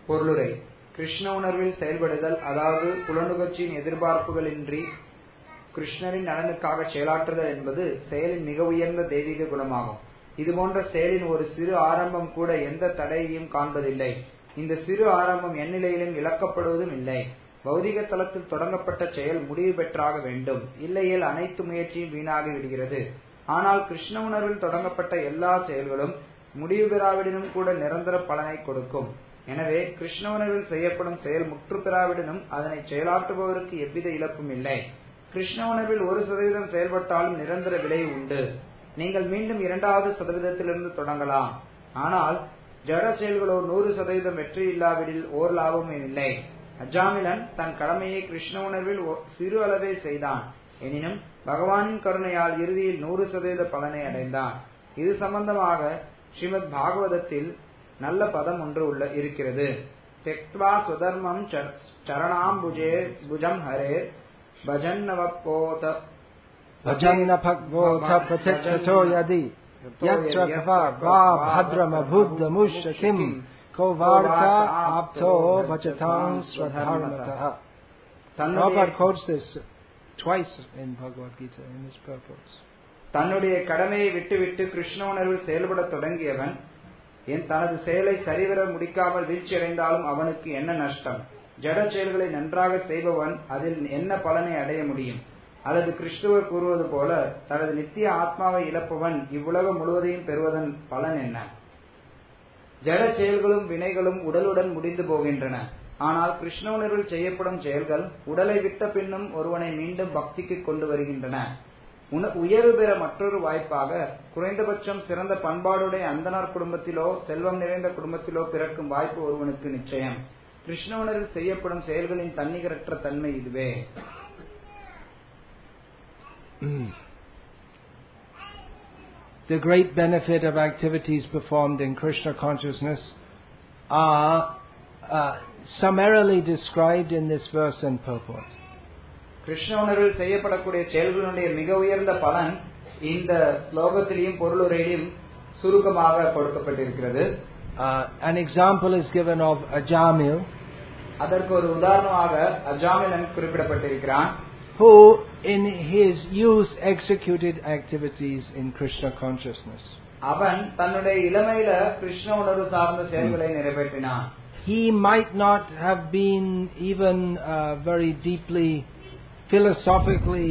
பொருளுரை. கிருஷ்ண உணர்வில் செயல்படுதல், அதாவது புலனுகர்ச்சியின் எதிர்பார்ப்புகளின்றி கிருஷ்ணரின் நலனுக்காக செயலாற்றுதல் என்பது செயலின் மிக உயர்ந்த தெய்வீக குணமாகும். இதுபோன்ற செயலின் ஒரு சிறு ஆரம்பம் கூட எந்த தடையையும் காண்பதில்லை. இந்த சிறு ஆரம்பம் எந்நிலையிலும் இழக்கப்படுவதும் இல்லை. பௌதிக தளத்தில் தொடங்கப்பட்ட செயல் முடிவு பெற்றாக வேண்டும், இல்லையேல் அனைத்து முயற்சியும் வீணாகி விடுகிறது. ஆனால் கிருஷ்ண உணர்வில் தொடங்கப்பட்ட எல்லா செயல்களும் முடிவு பெறாவிடனும் கூட நிரந்தர பலனை கொடுக்கும். எனவே கிருஷ்ண உணர்வில் செய்யப்படும் செயல் முற்று பெறாவிடனும் அதனை செயலாற்றுபவருக்கு எவ்வித இழப்பும் இல்லை. கிருஷ்ண உணர்வில் 1% செயல்பட்டாலும் நிரந்தர விளைவு உண்டு. நீங்கள் மீண்டும் 2வது சதவீதத்திலிருந்து தொடங்கலாம். ஆனால் ஜட செயல்களோ 100% வெற்றி இல்லாவிடில் ஓர் லாபமும் இல்லை. அஜாமிலன் தன் கடமையை கிருஷ்ண உணர்வில் சிறு அளவே செய்தான். எனினும் பகவானின் கருணையால் இறுதியில் 100% பலனை அடைந்தான். இது சம்பந்தமாக ஸ்ரீமத் பாகவதத்தில் நல்ல பதம் ஒன்று இருக்கிறது. தெக்த்வா ஸ்வதர்மம் சரணாம் புஜம் ஹரே பஜன்னவப்போத भजन्नभगवोऽथ प्रत्यक्षतो यदि यत्र वा भद्रमभूद्दमुष्यकिं को वार्ता आप्तो भजतां स्वधर्मतः. Prabhupada quotes this twice in Bhagavad Gita in this purpose. தன்னுடைய கடமையை விட்டுவிட்டு கிருஷ்ண உணர்வில் செயல்பட தொடங்கியவன் தனது செயலை சரிவர முடிக்காமல் வீழ்ச்சியடைந்தாலும் அவனுக்கு என்ன நஷ்டம்? ஜட செயல்களை நன்றாக செய்பவன் அதில் என்ன பலனை அடைய முடியும்? அல்லது கிறிஸ்துவர் கூறுவது போல தனது நித்திய ஆத்மாவை இழப்பவன் இவ்வுலகம் முழுவதையும் பெறுவதன் பலன் என்ன? ஜட செயல்களும் வினைகளும் உடலுடன் முடிந்து போகின்றன. ஆனால் கிருஷ்ண உணர்வில் செய்யப்படும் செயல்கள் உடலை விட்ட பின்னும் ஒருவனை மீண்டும் பக்திக்கு கொண்டு வருகின்றன. உயர்வு பெற மற்றொரு வாய்ப்பாக குறைந்தபட்சம் சிறந்த பண்பாடுடைய அந்தனர் குடும்பத்திலோ செல்வம் நிறைந்த குடும்பத்திலோ பிறக்கும் வாய்ப்பு ஒருவனுக்கு நிச்சயம். கிருஷ்ண உணர்வில் செய்யப்படும் செயல்களின் தன்னிகரற்ற தன்மை இதுவே. The great benefit of activities performed in Krishna consciousness are summarily described in this verse and purport. Krishna உணர்வில் செய்யப்படக்கூடிய செயல்களுடைய மிக உயர்ந்த பலன் இந்த ஸ்லோகத்திலும் பொருளுரையிலும் சுருக்கமாக கொடுக்கப்பட்டிருக்கிறது. An example is given of Ajamil. அதற்கு ஒரு உதாரணமாக அஜாமிலன் குறிப்பிடப்பட்டிருக்கிறான். Who in his youth executed activities in Krishna consciousness. அவன் தன்னுடைய இளமையில கிருஷ்ண உணர்வு சார்ந்த செயல்களை நிறைவேற்றினான். He might not have been even very deeply philosophically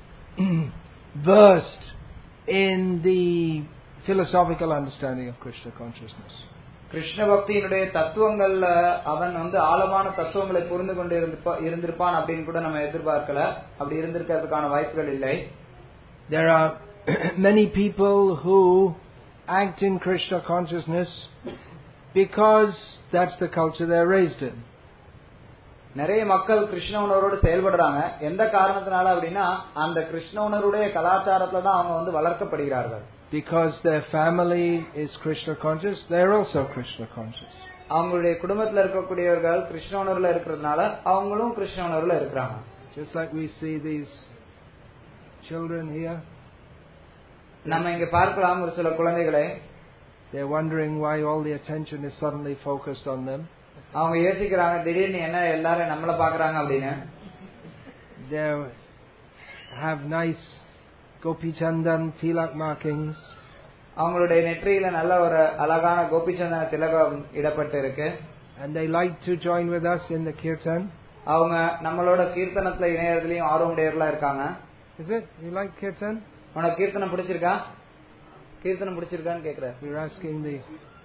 versed in the philosophical understanding of Krishna consciousness. Krishna பக்தியினுடைய தத்துவங்கள்ல அவன் ஆழமான தத்துவங்களை புரிந்து கொண்டு இருந்திருப்பான் அப்படின்னு கூட நம்ம எதிர்பார்க்கல. அப்படி இருந்திருக்கிறதுக்கான வாய்ப்புகள் இல்லை. There are many people who act in Krishna consciousness because that's the culture they're raised in. நிறைய மக்கள் கிருஷ்ண உணர்வோடு செயல்படுறாங்க. எந்த காரணத்தினால அப்படின்னா அந்த கிருஷ்ண உணர்வுடைய கலாச்சாரத்துல தான் அவங்க வளர்க்கப்படுகிறார்கள். Because their family is Krishna conscious, they're also Krishna conscious. அவங்களுடைய குடும்பத்துல இருக்கக்கூடியவர்கள் கிருஷ்ண உணர்வுல இருக்கிறதுனால அவங்களும் கிருஷ்ண உணர்வுல இருக்கிறாங்க. Just like we see these children here. நம்ம இங்க பார்க்கலாம் ஒரு சில குழந்தைகளை. They're wondering why all the attention is suddenly focused on them. அவங்க யோசிக்கிறாங்க திடீர்னு என்ன எல்லாரும் நம்மள பாக்குறாங்க அப்படின்னு. They have nice Gopi Chandan tilak markings. அவங்களுடைய நெற்றியில நல்ல ஒரு அழகான கோபிச்சந்தன திலகம் இடப்பட்டு இருக்கு. And they like to join with us in the kirtan. அவங்க நம்மளோட கீர்த்தனத்துல இணையறதுலயும் ஆர்வமுடையவர்களா இருக்காங்க. Is it? You like kirtan? உனக்கு கீர்த்தனம் பிடிச்சிருக்கா? கீர்த்தனம் பிடிச்சிருக்கான்னு கேக்குறாரு. We're asking the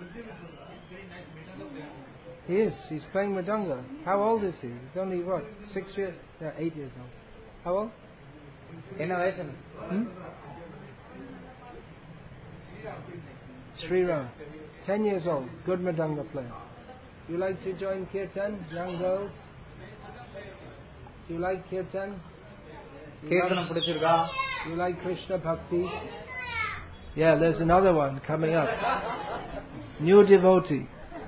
He is. He's playing Madanga. How old is he? He's only what? 6 years? Yeah, 8 years old. How old? என்ன வயசு? Sri Ram. 10 years old. Good Madanga player. You like to join Kirtan, young girls? Do you like Kirtan? Kirtanam pidichirukka? You like Krishna Bhakti? Yeah, there's another one coming up. New devotee.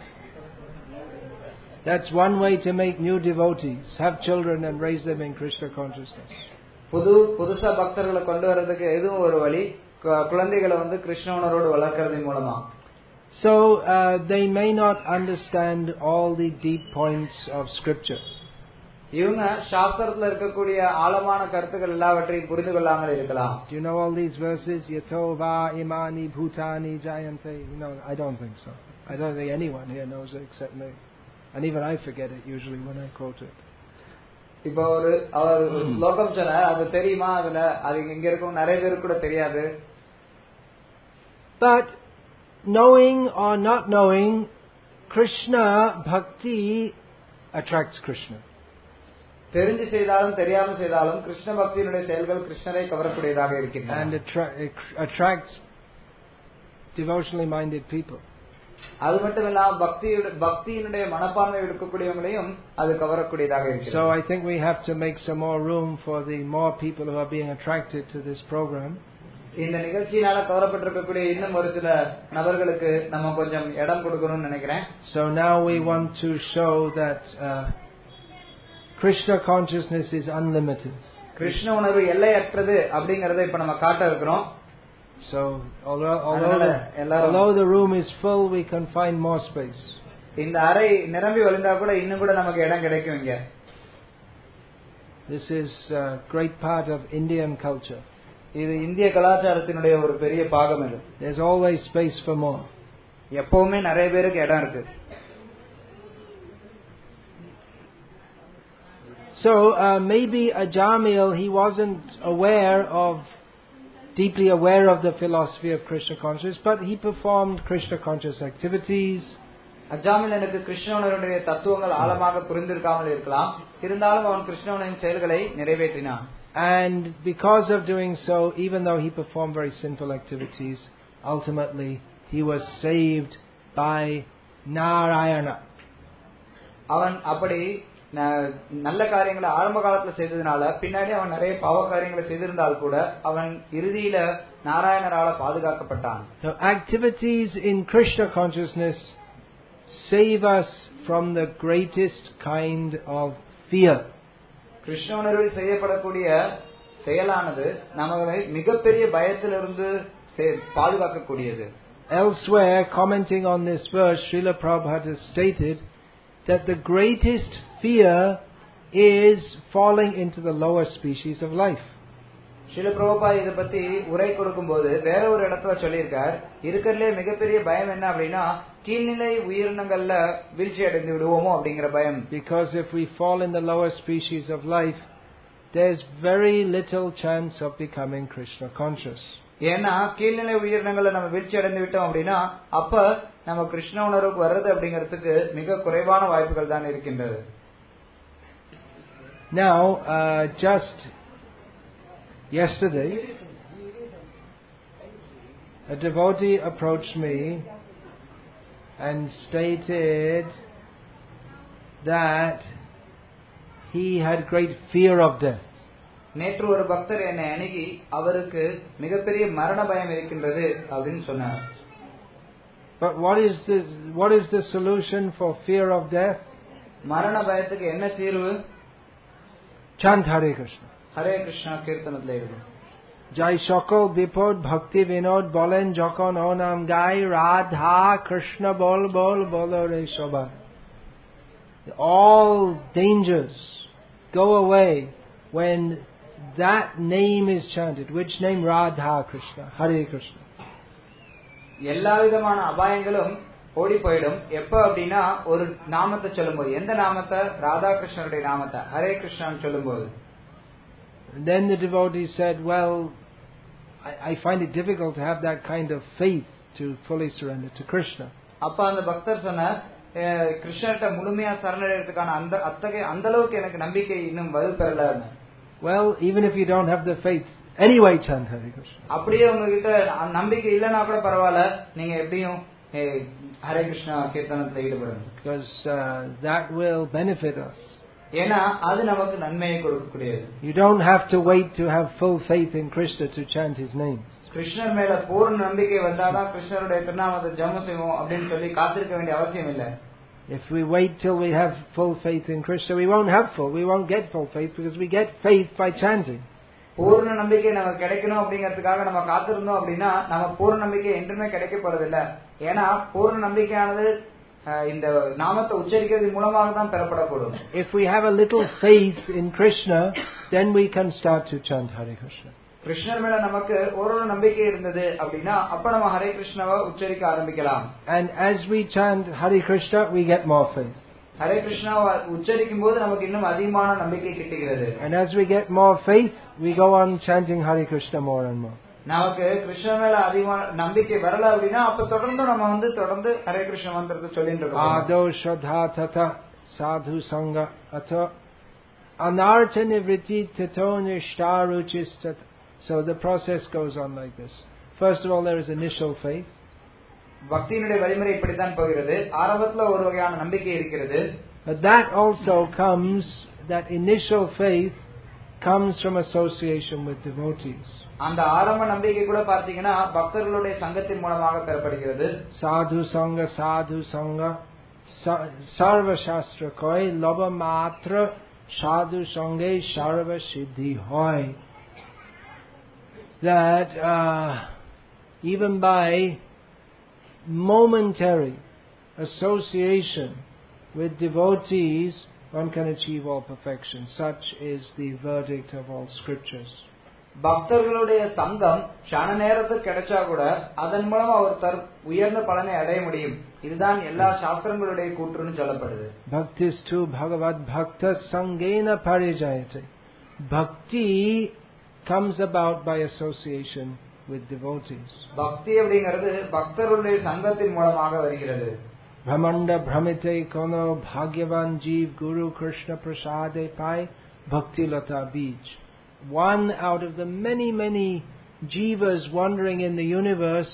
That's one way to make new devotees. Have children and raise them in Krishna consciousness. புதுசா பக்தர்களை கொண்டு வரதுக்கு எதுவும் ஒரு வழி, குழந்தைகளை கிருஷ்ண உணர்வோடு வளர்க்கறதன் மூலமா. So they may not understand all the deep points of Scripture. இவங்க சாஸ்திரத்துல இருக்கக்கூடிய ஆழமான கருத்துக்கள் எல்லாவற்றையும் புரிந்து கொள்ளாமல் இருக்கலாம். Do you know all these verses? Yato va imani bhutani jayante. You know, I don't think so. I don't think anyone here knows it except me. And even I forget it usually when I quote it. இப்போ அவர் ஸ்லோகம் சொன்னார், அது தெரியுமா? அது இங்க இருக்கும் நிறைய பேருக்கு கூட தெரியாது. But knowing or not knowing, Krishna bhakti attracts Krishna. தெரிஞ்சு செய்தாலும் தெரியாமல் செய்தாலும் கிருஷ்ண பக்தியினுடைய செயல்கள் கிருஷ்ணரை கவரக்கூடியதாக இருக்கின்றன. And attracts devotionally minded people. அது மட்டும் இல்லாம பக்தியினுடைய மனப்பான்மை இருக்கக்கூடியவங்களையும் அது கவரக்கூடியதாக இருக்கிறது. So I think we have to make some more room for the more people who are being attracted to this program. இந்த நிகழ்ச்சியினால கவரப்பட்டிருக்கக்கூடிய இன்னும் ஒரு சில நபர்களுக்கு நம்ம கொஞ்சம் இடம் கொடுக்கணும்னு நினைக்கிறேன். So now we want to show that Krishna consciousness is unlimited. Krishna உணர்வு எல்லையற்றது அப்படிங்கறதை இப்ப நம்ம காட்ட இருக்கிறோம். So although the room is full, we can find more space. இந்த அறை நிரம்பி வழிந்தா கூட இன்னும் கூட நமக்கு இடம் கிடைக்கும் இங்க. This is a great part of Indian culture. இது இந்திய கலாச்சாரத்தினுடைய ஒரு பெரிய பாகம் இது. There's always space for more. எப்பவுமே நிறைய பேருக்கு இடம் இருக்கு. So maybe Ajamil, he wasn't deeply aware of the philosophy of Krishna consciousness, but he performed Krishna conscious activities. அஜாமில் எனக்கு கிருஷ்ணனுடைய தத்துவங்கள் ஆழமாக புரிந்திருக்காமல் இருக்கலாம். இருந்தாலும் அவன் கிருஷ்ணனின் செயல்களை நிறைவேற்றினான். And because of doing so, even though he performed very sinful activities, ultimately he was saved by Narayana. அவன் அப்படி நல்ல காரியங்களை ஆரம்ப காலத்துல செய்ததுனால பின்னாடி அவன் நிறைய பாவ காரியங்களை செய்திருந்தால் கூட அவன் இறுதியில நாராயணரால பாதுகாக்கப்பட்டான். So activities in Krishna consciousness save us from the greatest kind of fear. Krishna உணர்வில் செய்யப்படக்கூடிய செயலானது நம்மை மிகப்பெரிய பயத்திலிருந்து பாதுகாக்கக்கூடியது. Elsewhere, commenting on this verse, Srila Prabhupada has stated that the greatest fear is falling into the lower species of life. Srila Prabhupada இத பத்தி உரை கொடுக்கும்போது வேற ஒரு இடத்துல சொல்லியிருக்கார், இருக்கிறதுலே மிகப்பெரிய பயம் என்ன அப்படின்னா கீழ்நிலை உயிரினங்கள்ல வீழ்ச்சி அடைந்து விடுவோமோ அப்படிங்கிற பயம். Because if we fall in the lower species of life, there's very little chance of becoming Krishna conscious. ஏன்னா கீழ்நிலை உயிரினங்கள்ல நம்ம வீழ்ச்சி அடைந்து விட்டோம் அப்படின்னா அப்ப நம்ம கிருஷ்ண உணர்வுக்கு வர்றது அப்படிங்கிறதுக்கு மிக குறைவான வாய்ப்புகள் தான் இருக்கின்றது. Now, just yesterday, a devotee approached me and stated that he had great fear of death. நேற்று ஒரு பக்தர் என்னை அணுகி அவருக்கு மிகப்பெரிய மரண பயம் இருக்கின்றது அப்படின்னு சொன்னார். But what is the solution for fear of death? மரண பயத்துக்கு என்ன தீர்வு? Chant Hare Krishna. Hare Krishna கீர்த்தனத்துல இருக்கு. Jai Shakal Bipod Bhakti Vinod Bolen Jokon Onam Gai Radha Krishna Bol Bol Bolo Re Shobha. All dangers go away when that name is chanted. Which name? Radha Krishna. Hare Krishna. எல்லா விதமான அபாயங்களும் ஓடி போயிடும் எப்ப அப்படின்னா ஒரு நாமத்தை சொல்லும்போது. எந்த நாமத்தை? ராதா கிருஷ்ணருடைய நாமத்தை ஹரே கிருஷ்ணான்னு சொல்லும்போது. Then the devotee said, well, I find it difficult to have that kind of faith to fully surrender to Krishna. அப்ப அந்த பக்தர் சொன்னார், கிருஷ்ணர்ட்ட முழுமையா சரணடைறதுக்கான அந்த அளவுக்கு எனக்கு நம்பிக்கை இன்னும் வலு பெறல. Well, even if you don't have the faith, anyway chant Hare Krishna. அப்படியே உங்ககிட்ட நம்பிக்கை இல்லைன்னா கூட பரவாயில்ல, நீங்க எப்படியும் Hare Krishna கீர்த்தனத்துல ஈடுபடுங்க. Because that will benefit us. ஏன்னா அது நமக்கு நன்மையை கொடுக்கக்கூடியது. You don't have to wait to have full faith in Krishna to chant his names. கிருஷ்ணர் மேல பூர்ண நம்பிக்கை வந்தாதான் கிருஷ்ணருடைய திருநாமத்தை ஜெபம் செய்வோம் அப்படின்னு சொல்லி காத்திருக்க வேண்டிய அவசியம் இல்லை. If we wait till we have full faith in Krishna, we won't get full faith because we get faith by chanting. பூர்ண நம்பிக்கை நமக்கு கிடைக்கணும் அப்படிங்கிறதுக்காக நம்ம காத்திருந்தோம் அப்படின்னா நம்ம பூர்ண நம்பிக்கை என்றுமே கிடைக்க போறதில்ல. ஏன்னா பூர்ண நம்பிக்கையானது இந்த நாமத்தை உச்சரிக்கிறது மூலமாக தான் பெறப்படக்கூடும். If we have a little faith in Krishna, then we can start to chant Hare Krishna. கிருஷ்ணர் மேல நமக்கு ஒரு நம்பிக்கை இருந்தது அப்படின்னா அப்ப நம்ம ஹரே கிருஷ்ணாவை உச்சரிக்க ஆரம்பிக்கலாம். And as we chant Hare Krishna, we get more faith. Hare கிருஷ்ணாவை உச்சரிக்கும் போது நமக்கு இன்னும் அதிகமான நம்பிக்கை கிட்டுகிறது. And as we get more faith, we go on chanting Hare Krishna more and more. நமக்கு கிருஷ்ண மேல அதிகமான நம்பிக்கை வரல அப்படின்னா அப்ப தொடர்ந்து நம்ம தொடர்ந்து ஹரே கிருஷ்ண மந்திரத்தை சொல்லிட்டு இருக்கோம். Ado shraddha tata sadhu sangha ato anartha nivritti tato nishtaruchistat. So the process goes on like this. First of all, there is initial faith. பக்தியினுடைய வழிமுறை இப்படித்தான் போகிறது. ஆரம்பத்துல ஒரு வகையான நம்பிக்கை இருக்கிறது. But that also comes, that initial faith comes from association with devotees. அந்த ஆரம்ப நம்பிக்கை கூட பார்த்தீங்கன்னா பக்தர்களுடைய சங்கத்தின் மூலமாக பெறப்படுகிறது. Sadhu sangha sarva shastra koi loba matra sadhu sange sarva siddhi hoy. That even by momentary association with devotees, one can achieve all perfection. Such is the verdict of all scriptures. பக்தர்களுடைய சங்கம் க்ஷண நேரத்துக்கு கிடைச்சா கூட அதன் மூலம் அவர் உயர்ந்த பலனை அடைய முடியும். இதுதான் எல்லா சாஸ்திரங்களுடைய கூற்றுன்னு சொல்லப்படுது. Bhaktistu bhagavad bhakta sangena parijayate. Bhakti comes about by association with devotees. பக்தி அப்படிங்கிறது பக்தர்களுடைய சங்கத்தின் மூலமாக வருகிறது. Brahmanda brahmite kono bhagyavan jeev guru krishna prasade pai bhakti lata bij. One out of the many jivas wandering in the universe,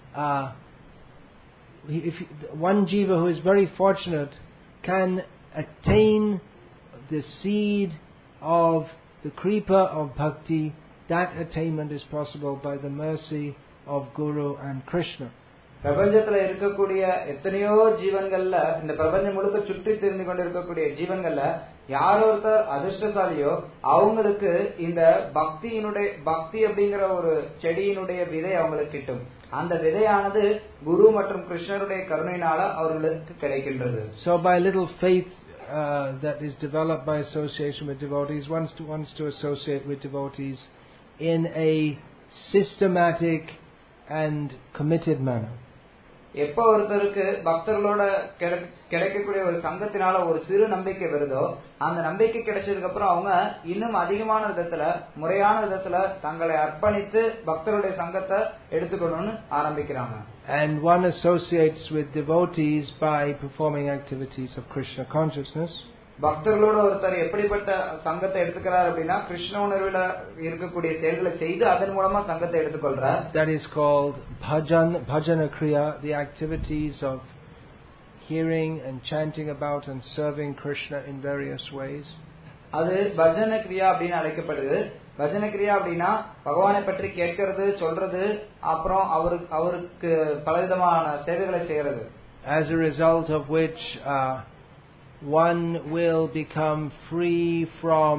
one jiva who is very fortunate can attain the seed of the creeper of bhakti. That attainment is possible by the mercy of Guru and Krishna. பிரபஞ்சத்துல இருக்கக்கூடிய எத்தனையோ ஜீவன்கள்ல இந்த பிரபஞ்சம் முழுக்க சுற்றி திரிந்து கொண்டிருக்கக்கூடிய ஜீவன்கள்ல யார் ஒருத்தர் அதிர்ஷ்டசாலியோ அவங்களுக்கு இந்த பக்தி அப்படிங்கிற ஒரு செடியினுடைய விதை அவங்களுக்கு கிட்டும். அந்த விதையானது குரு மற்றும் கிருஷ்ணருடைய கருணையினால அவர்களுக்கு கிடைக்கின்றது. So by little faith that is developed by association with devotees, wants to associate with devotees in a systematic and committed manner. எப்ப ஒருத்தருக்கு பக்தர்களோட கிடைக்கக்கூடிய ஒரு சங்கத்தினால ஒரு சிறு நம்பிக்கை வருதோ அந்த நம்பிக்கை கிடைச்சதுக்கு அப்புறம் அவங்க இன்னும் அதிகமான விதத்துல முறையான விதத்துல தங்களை அர்ப்பணித்து பக்தருடைய சங்கத்தை எடுத்துக்கணும்னு ஆரம்பிக்கிறாங்க. And one associates with devotees by performing activities of Krishna consciousness. பக்தர்களோட ஒருத்தர் எப்படிப்பட்ட சங்கத்தை எடுத்துக்கிறார் அப்படின்னா கிருஷ்ண உணர்வுல இருக்கக்கூடிய செயல்களை செய்து அதன் மூலமா சங்கத்தை எடுத்துக்கொள்றார். That is called bhajana kriya, the activities of hearing and chanting about and serving Krishna in various ways. அது பஜன கிரியா அப்படின்னு அழைக்கப்படுது. பஜன கிரியா அப்படின்னா பகவானை பற்றி கேட்கிறது, சொல்றது, அப்புறம் அவருக்கு பலவிதமான சேவைகளை செய்யறது. As a result of which one will become free from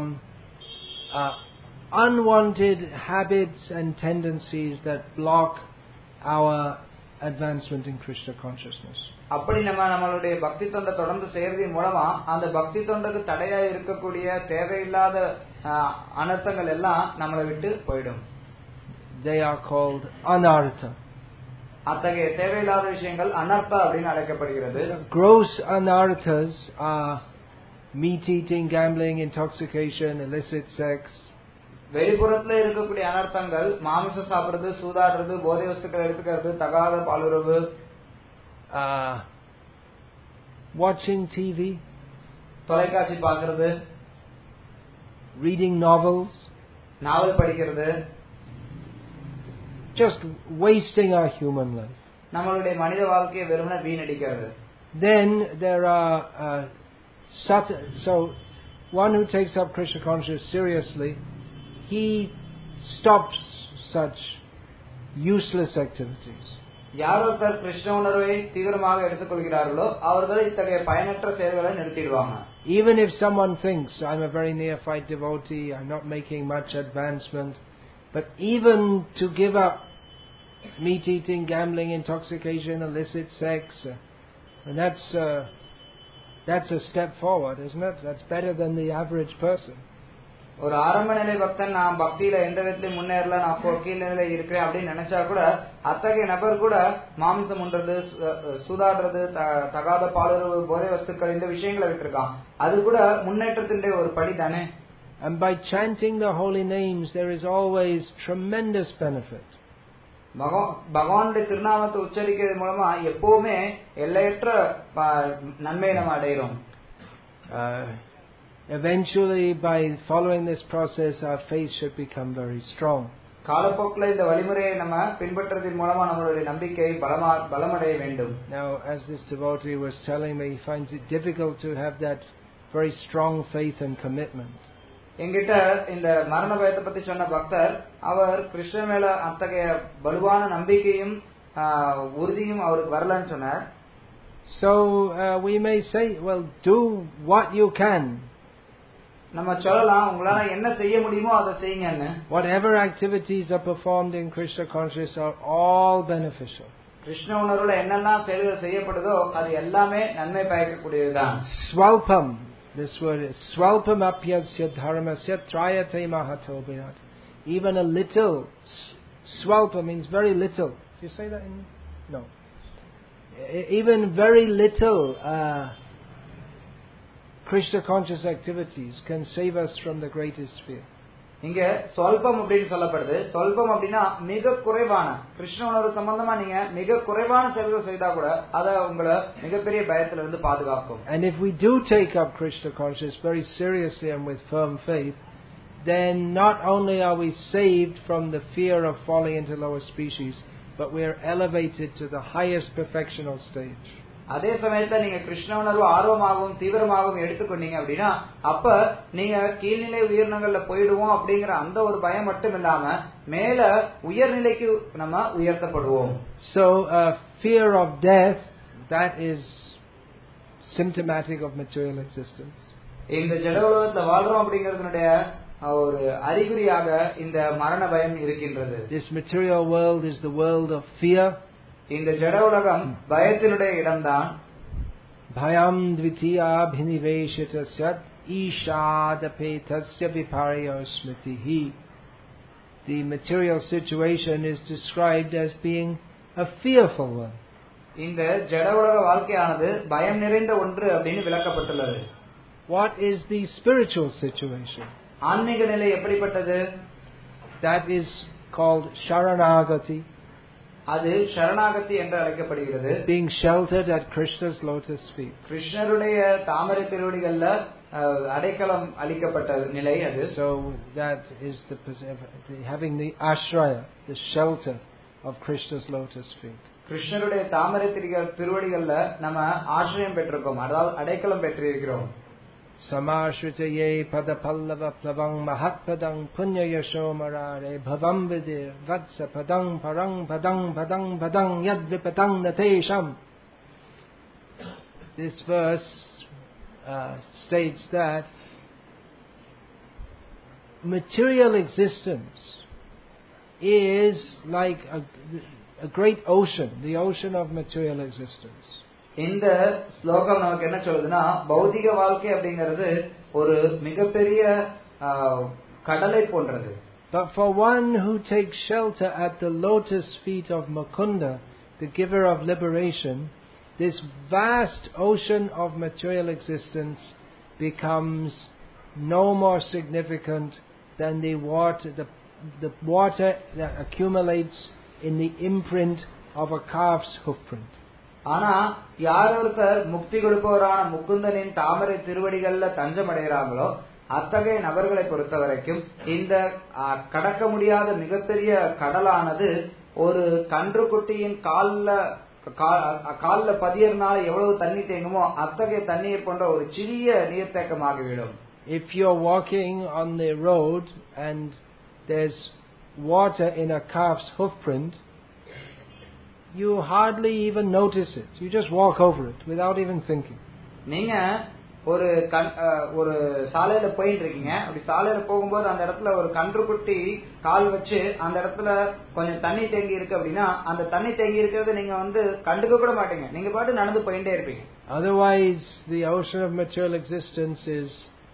unwanted habits and tendencies that block our advancement in Krishna consciousness. அப்படி நம்மளுடைய பக்தி தொண்டை தொடர்ந்து செய்யறதின் மூலமா அந்த பக்தி தொண்டுக்கு தடையா இருக்கக்கூடிய தேவையில்லாத அனர்த்தங்கள் எல்லாம் நம்மளை விட்டு போயிடும். They are called anartha. அத்தகைய தேவையில்லாத விஷயங்கள் அனர்த்தா அப்படின்னு அழைக்கப்படுகிறது. Gross anarthas are meat eating, gambling, intoxication, illicit sex. வெளிப்புறத்துல இருக்கக்கூடிய அனர்த்தங்கள் மாமிசம் சாப்பிடுறது, சூதாடுறது, போதை வஸ்துக்கள் எடுத்துக்கிறது, தகாத பாலுறவு, watching TV, தொலைக்காட்சி பார்க்கிறது, reading novels, நாவல் படிக்கிறது, just wasting our human life. நம்மளுடைய மனித வாழ்க்கையை வெறுமனே வீணடிக்கிறது. Then there are so one who takes up Krishna consciousness seriously, he stops such useless activities. யார் ஒருத்தர் கிருஷ்ண உணர்வை தீவிரமாக எடுத்துக்கொள்கிறார்களோ அவர்கள் இத்தகைய பயனற்ற செயல்களை நிறுத்திடுவாங்க. Even if someone thinks, I'm a very neophyte devotee, I'm not making much advancement, but even to give up meat eating, gambling, intoxication, illicit sex, and that's a step forward, isn't it? That's better than the average person. ஒரு ஆரம்ப நிலை பக்தன் நான் பக்தியில எந்த விதத்திலும் முன்னேறல, நான் கீழ் நிலையில இருக்கிறேன் அப்படின்னு நினைச்சா கூட அத்தகைய நபர் கூட மாமிசம் உண்றது, சூதாடுறது, தகாத பாலுறவு, போதை வஸ்துக்கள் இந்த விஷயங்களை விட்டுருக்கான். அது கூட முன்னேற்றத்தினுடைய ஒரு படி தானே. And by chanting the holy names there is always tremendous benefit. பகவானுடைய திருநாமத்தை உச்சரிக்கிறது மூலமா எப்பவுமே எல்லையற்ற நன்மையை நம்ம அடைகிறோம். Eventually, by following this process, our faith should become very strong. காலப்போக்கில் இந்த வழிமுறையை நம்ம பின்பற்றதின் மூலமா நம்மளுடைய நம்பிக்கை பலமடைய வேண்டும். Now, as this devotee was telling me, he finds it difficult to have that very strong faith and commitment. என்கிட்ட இந்த மரண பயத்தை பத்தி சொன்ன பக்தர் அவர் கிருஷ்ண மேல அத்தகைய வலுவான நம்பிக்கையும் உறுதியும் அவருக்கு வரலன்னு சொன்னார். So we may say, well, do what you can. நம்ம சொல்லலாம், உங்களால என்ன செய்ய முடியுமோ அதை செய்யுங்கன்னு. Whatever activities are performed in Krishna consciousness are all beneficial. Krishna உணர்வுல என்னெல்லாம் செயல்கள் செய்யப்படுதோ அது எல்லாமே நன்மை பயக்கக்கூடியதுதான். Swalpam, this word is swalpam apyasya dharmasya trayate mahato bhyat. Even a little, swalpa means very little. Do you say that in? No. Even very little Krishna conscious activities can save us from the greatest fear. இங்க சொல்பம் அப்படின்னு சொல்லப்படுது. சொல்பம் அப்படின்னா மிக குறைவான கிருஷ்ண உணர்வு சம்பந்தமா நீங்க மிக குறைவான செயல்கள் செய்தா கூட அத உங்களை மிகப்பெரிய பயத்துல இருந்து பாதுகாக்கும். And if we do take up Krishna consciousness very seriously and with firm faith, then not only are we saved from the fear of falling into lower species, but we are elevated to the highest perfectional stage. அதே சமயத்துல நீங்க கிருஷ்ண உணர்வு ஆர்வமாகவும் தீவிரமாகவும் எடுத்துக்கொண்டீங்க அப்படின்னா அப்ப நீங்க கீழ்நிலை உயிரினங்கள்ல போயிடுவோம் அப்படிங்கிற அந்த ஒரு பயம் மட்டும் இல்லாம மேல உயர்நிலைக்கு நம்ம உயர்த்தப்படுவோம். So fear of death, that is symptomatic of material existence. இந்த ஜட உலகத்துல வாழ்றோம் அப்படிங்கறதுடைய ஒரு அறிகுறியாக இந்த மரண பயம் இருக்கின்றது. This material world is the world of fear. இந்த ஜட உலகம் பயத்தினுடைய இடம்தான். Bhayam dvitiya bhiniveshitasya ishadapetasya viparyo smritihi. The material situation is described as being a fearful one. இந்த ஜட உலக வாழ்க்கையானது பயம் நிறைந்த ஒன்று அப்படின்னு விளக்கப்பட்டுள்ளது. What is the spiritual situation? ஆன்மீக நிலை எப்படிப்பட்டது? That is called sharanagati. அது சரணாகதி என்று அழைக்கப்படுகிறது. Being sheltered at Krishna's lotus feet. கிருஷ்ணருடைய தாமரை திருவடிகள்ல அடைக்கலம் அளிக்கப்பட்ட நிலை அது. So that is having the ashraya, the shelter of Krishna's lotus feet. கிருஷ்ணருடைய தாமரை திருவடிகள்ல நம்ம ஆශ්‍රயம் பெற்றிருக்கோம், அதாவது அடைக்கலம் பெற்றிருக்கிறோம். Samashritaye padapallava plavang mahatpadang punya yashomarare bhavam vidir vatsa padang parang padang padang padang yad vipatang natesham. This verse states that material existence is like a great ocean, the ocean of material existence. இந்த ஸ்லோகம் நமக்கு என்ன சொல்லுதுன்னா, பௌதிக வாழ்க்கை அப்படிங்கிறது ஒரு மிகப்பெரிய கடலை போன்றது. But for one who takes shelter at the lotus feet of Mukunda, the giver of liberation, this vast ocean of material existence becomes no more significant than the water that accumulates in the imprint of a calf's hoofprint. ஆனா யார் ஒருத்தர் முக்தி கொடுப்பவரான முகுந்தனின் தாமரை திருவடிகள்ல தஞ்சம் அடைகிறாங்களோ அத்தகைய நபர்களை பொறுத்த வரைக்கும் இந்த கடக்க முடியாத மிகப்பெரிய கடலானது ஒரு கன்றுக்குட்டியின் கால்ல பதியறனால எவ்வளவு தண்ணி தேங்குமோ அத்தகைய தண்ணீர் போன்ற ஒரு சிறிய நீர்த்தேக்கமாகிவிடும். If you're walking on the road and there's water in a calf's hoofprint, you hardly even notice it. You just walk over it without even thinking. நீங்க ஒரு ஒரு சாலையில போயிட்டு இருக்கீங்க. அப்படி சாலையில போகும்போது அந்த இடத்துல ஒரு கன்றுக்குட்டி கால் வச்சு அந்த இடத்துல கொஞ்சம் தண்ணி தேங்கி இருக்கு அப்படின்னா அந்த தண்ணி தேங்கி இருக்கிறத நீங்க கண்டுக்க கூட மாட்டீங்க. நீங்க பாட்டு நடந்து போயிட்டே இருப்பீங்க. Otherwise, the ocean of material existence is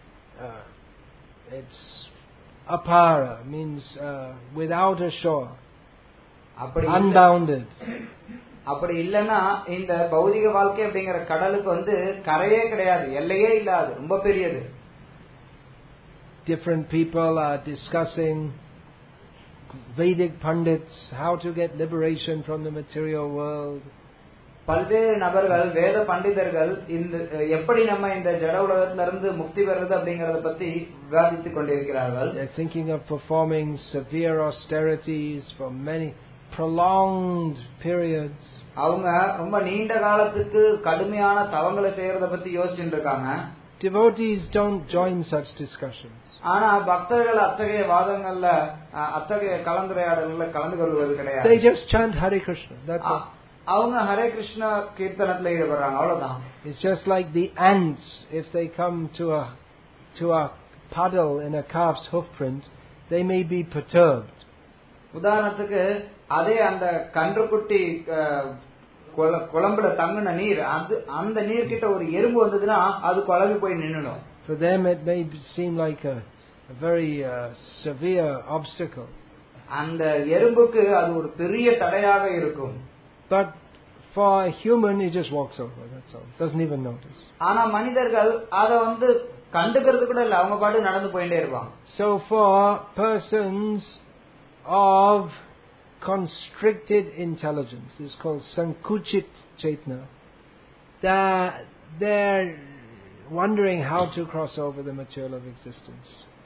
it's apara, means without a shore, unbounded. அப்படி இல்லைன்னா இந்த பௌதிக வாழ்க்கை அப்படிங்கிற கடலுக்கு கரையே கிடையாது, எல்லையே இல்லாது, ரொம்ப பெரியது. Different people are discussing, Vedic Pandits, how to get liberation from the material world. பல்வேறு நபர்கள், வேத பண்டிதர்கள் எப்படி நம்ம இந்த ஜட உலகத்திலிருந்து முக்தி பெறுவது அப்படிங்கறத பத்தி விவாதித்துக் கொண்டிருக்கிறார்கள். They're thinking of performing severe austerities for many prolonged periods. அவங்க ரொம்ப நீண்ட காலத்துக்கு கடுமையான தவங்களை செய்யறத பத்தி யோசிச்சுட்டு இருக்காங்க. Devotees don't join such discussions. ஆனா பக்தர்கள் அத்தகைய வாதங்கள்ல, அத்தகைய கலந்துரையாடல்கள்ல கலந்து கொள்வது கிடையாது. They just chant Hare Krishna. That's all. அவங்க ஹரே கிருஷ்ண கீர்த்தனத்துல ஈடுபடுறாங்க, அவ்வளவுதான். It's just like the ants, if they come to a puddle in a calf's hoof print, they may be perturbed. உதாரணத்துக்கு அதே அந்த கன்றுக்குட்டி குழம்புல தங்கின நீர், அந்த நீர் கிட்ட ஒரு எறும்பு வந்ததுன்னா அது குழம்பி போய் நின்னுடும். For them it may seem like a very severe obstacle. அந்த எறும்புக்கு அது ஒரு பெரிய தடையாக இருக்கும். But for a human, he just walks over. That's all. Doesn't even notice. ஆனா மனிதர்கள் அத கண்டுக்கிறது கூட இல்ல, அவங்க பாட்டு நடந்து போயிட்டே இருப்பாங்க. So for persons of constricted intelligence, is called sankuchit chetna, that they're wondering how to cross over the material of existence.